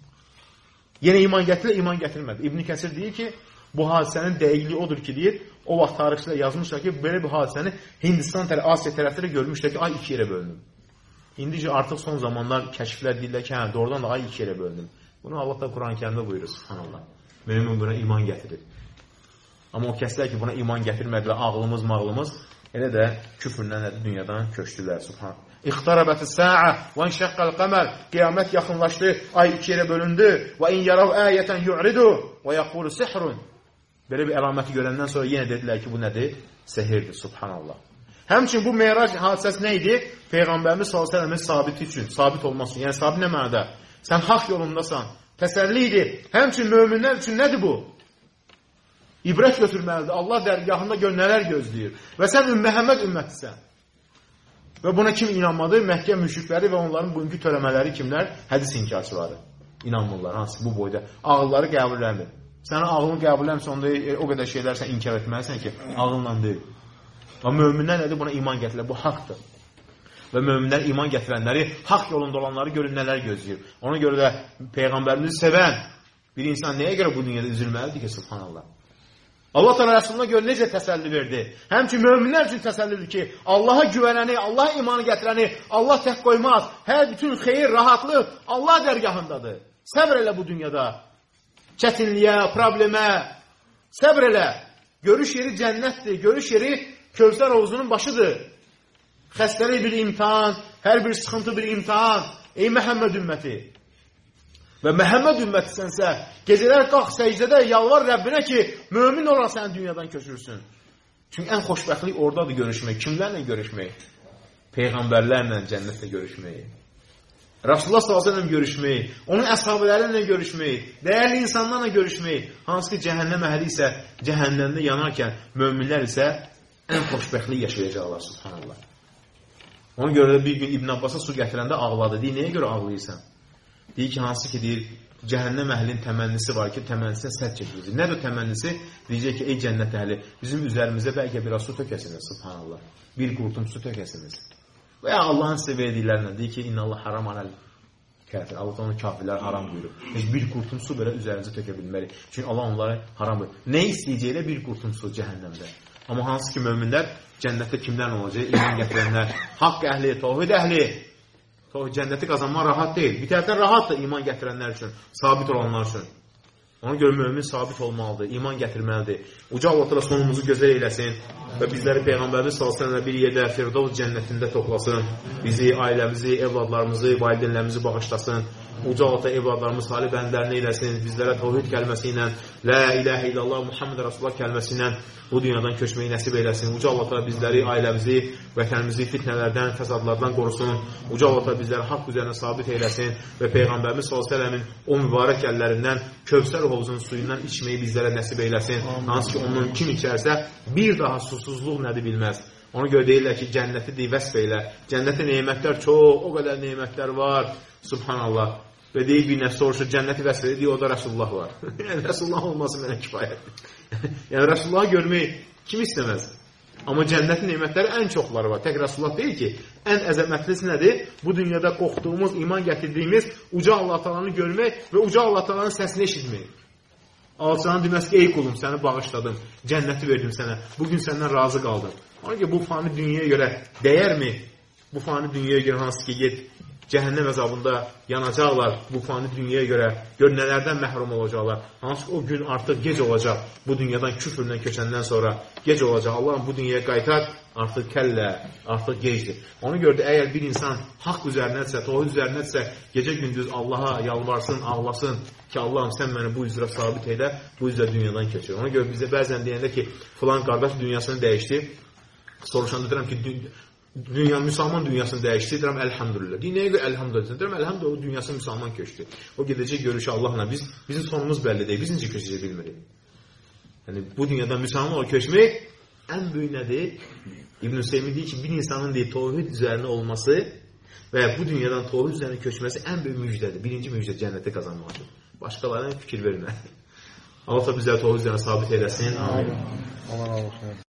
Yenə iman gətirir, iman gətirmədi. İbn Kəsir deyir ki, bu hadisənin dəqiqliyi odur ki, deyir, o vaxt tarixçilər yazmışlar ki, belə bir hadisəni Hindistan tərəf, Asiya tərəfləri görmüşlər ki, ay iki yerə bölünür. İndicə artıq son zamanlar kəşflər deyirlər ki, hə, doğrudan da ay iki yerə bölünür. Bunu Allah da Quran-ı Kərimdə buyurur, subhanallah. Mümin buna iman gətirir. Amma o kəslər ki, buna iman gətirmədilər, ağlımız, mağlımız, elə də küfründən nədir, dünyadan köçdülər, subhanallah. İxtarabətis sə'a və inşəqqəl qəmər. Qiyamət yaxınlaşdı, ay iki yerə bölündü. Və in yarav ayətən yu'ridu və yaqulu sihrun. Belə bir əlaməti görəndən sonra yenə dedilər ki, bu nədir? Sehirdir, subhanallah. Həmçinin bu Meyrac hadisəsi nə idi? Peyğəmbərimiz sallallahu əleyhi və səlləmin sabiti üçün, sabit olması üçün. Yəni sabit nə mənada? Sən haqq yolundasan. Təsəlli idi. Həmçinin möminlər üçün nədir bu? İbrət götürməlidir. Allah dərgahında gör nələr gözləyir. Və sən Məhəmməd ümmətisən. Və buna kim inanmadı? Məkkə müşrikləri və onların bugünkü törəmələri kimlər? Hədis inkarçıları. İnanmırlar, hansı bu boyda. Ağılları qəbulləmir. Sənin ağlını qəbulləmirsə, onda o qədər şeylər sən inkar etməlisən ki, ağınla deyil. Amma möminlər nədir? Buna iman gətirilər. Bu haqdır. Və möminlər iman gətirənləri, haqq yolunda olanları görün nələr gözləyir. Ona görə də Peyğəmbərimizi sevən bir insan nəyə görə bu dünyada üzülməlidir ki, subhanallah. Allah Teala Rəsuluna görə necə təsəlli verdi? Həmçinin möminlər üçün təsəllidir ki, Allaha güvənəni, Allaha imanı gətirəni Allah tək qoymaz. Hər bütün xeyir, rahatlıq Allah dərgahındadır. Səbr elə bu dünyada. Çətinliyə, problemə səbr elə. Görüş yeri cənnətdir. Görüş yeri Kövsər hovuzunun başıdır. Xəstəlik bir imtihan, hər bir sıxıntı bir imtihan. Ey Məhəmməd ümməti. Və Məhəmməd ümmətisənsə, gecələr qalx səcdədə yalvar Rəbbinə ki, mömin olan səni dünyadan köçürsün. Çünki ən xoşbəxtlik oradadır görüşmək. Kimlərlə görüşmək? Peyğəmbərlərlə cənnətlə görüşmək. Rasulullah sallallahu əleyhi və səlləm görüşmək, onun əshabələrlə görüşmək, dəyərli insanlarla görüşmək. Hansı ki, cəhənnəm əhli isə cəhənnəmdə yanarkən, möminlər isə ən xoşbəxtlik yaşayacaqlar, subhanallah. Ona görə də bir gün İbn Abbas'a su gətirəndə ağladı. Deyir, nəyə görə ağlayırsan? Deyir ki, hansı ki, deyir, cəhənnəm əhlinin təmənnisi var ki, təmənnisinə sədd çəkiləcək. Nədir təmənnisi? Deyəcək ki, ey cənnət əhli, bizim üzərimizə bəlkə biraz su tökəsiniz, subhanallah. Bir qurtum su tökəsiniz. Və ya Allahın sizə verdiklərinə deyir ki, inna Allah haram aləl kafir. Allah onu kafirlər haram buyurur. Heç bir qurtum su belə üzərinizə tökə bilməli. Çünki Allah onları haram buyurur. Nə istəyəcəklə bir qurtum su cəhənnəmdə. Amma hansı ki, möminlər cənnətdə kimlər olacaq? İman gətirənlər, haqq əhli, tövhid əhli. Cənnəti qazanmaq rahat deyil. Bir tərəfdən rahatdır iman gətirənlər üçün, sabit olanlar üçün. Ona görə mömin sabit olmalıdır, iman gətirməlidir. Uca Allah sonumuzu gözəl eyləsin və bizləri Peyğəmbərimiz sallallahu əleyhi və səlləm bir yerdə Firdevs cənnətində toplasın. Bizi, ailəmizi, evladlarımızı, valideynlərimizi bağışlasın. Uca Allah evladlarımız salih bəndələrini eyləsin. Bizlərə tövhid kəlməsi ilə, la ilahə illallah Muhammed Rasulullah kəlməsi ilə bu dünyadan köçməyi nəsib eyləsin. Uca Allah bizləri, ailəmizi, vətənimizi fitnələrdən, fəsadlardan qorusun. Uca Allah bizləri haqq üzərində sabit eyləsin və Peyğəmbərimiz sallallahu əleyhi və səlləmin o mübarək əllərindən Kövsər hovuzunun suyundan içməyi bizlərə nəsib eyləsin. Hansı ki, onun kim içərsə bir daha susuzluq nədir bilməz. Ona görə deyirlər ki, cənnəti deyil vəsf eylə. Cənnətdə nemətlər çox, o qədər nemətlər var. Subhanallah. Və deyir bir nəfs soruşur, cənnəti vəsf edir, deyir, o da Rəsulullah var. Yəni, Rəsulullah olması mənə kifayətdir. Yəni, Rəsulullahı görmək kim istəməz? Amma cənnətin nemətləri ən çoxları var. Tək Rəsulullah deyil ki, ən əzəmətlisi nədir? Bu dünyada qorxduğumuz, iman gətirdiyimiz uca Allah Taala'nı görmək və uca Allah Taala'nın səsini eşitmək. Alçanın deməsi ki, ey qulum, səni bağışladım, cənnəti verdim sənə, bugün səndən razı qaldım. Ona görə bu fani dünyaya görə dəyərmi? Bu fani dünyaya görə hansı ki, get, cəhənnəm əzabında yanacaqlar bu fani dünyaya görə, gör nələrdən məhrum olacaqlar. Hansı ki, o gün artıq gec olacaq, bu dünyadan küfründən köçəndən sonra gec olacaq. Allah'ın bu dünyaya qaytar, artıq kəllə, artıq gecdir. Ona görə də əgər bir insan haqq üzərinədirsə, tohid üzərinədirsə, gecə-gündüz Allaha yalvarsın, ağlasın ki, Allah'ım sən məni bu üzrə sabit elə, bu üzrə dünyadan keçir. Ona görə bizə bəzən deyəndə ki, filan qardaş dünyasını dəyişdi, soruşanda deyirəm ki, dünya, müsəlman dünyasını dəyişdi, deyirəm, əlhamdülillah. Dinəyə görə əlhamdülillah. Deyirəm, əlhamdülillah, o dünyası müsəlman köçdü. O gedəcək görüşü Allahla. Biz, bizim sonumuz bəlli deyil. Biz necə köçəcək bilmirik. Yəni, bu dünyadan müsəlman olaraq köçmək ən böyük nədir? İbn-i Hüseymin deyir ki, bir insanın deyir, tövhid üzərində olması və bu dünyadan tövhid üzərində köçməsi ən böyük müjdədir. Birinci müjdə cənnəti qazanmaqdır. Başqalarına fikir vermə. Allah da bizləri tövhid üzərində sabit eləsin. Amin.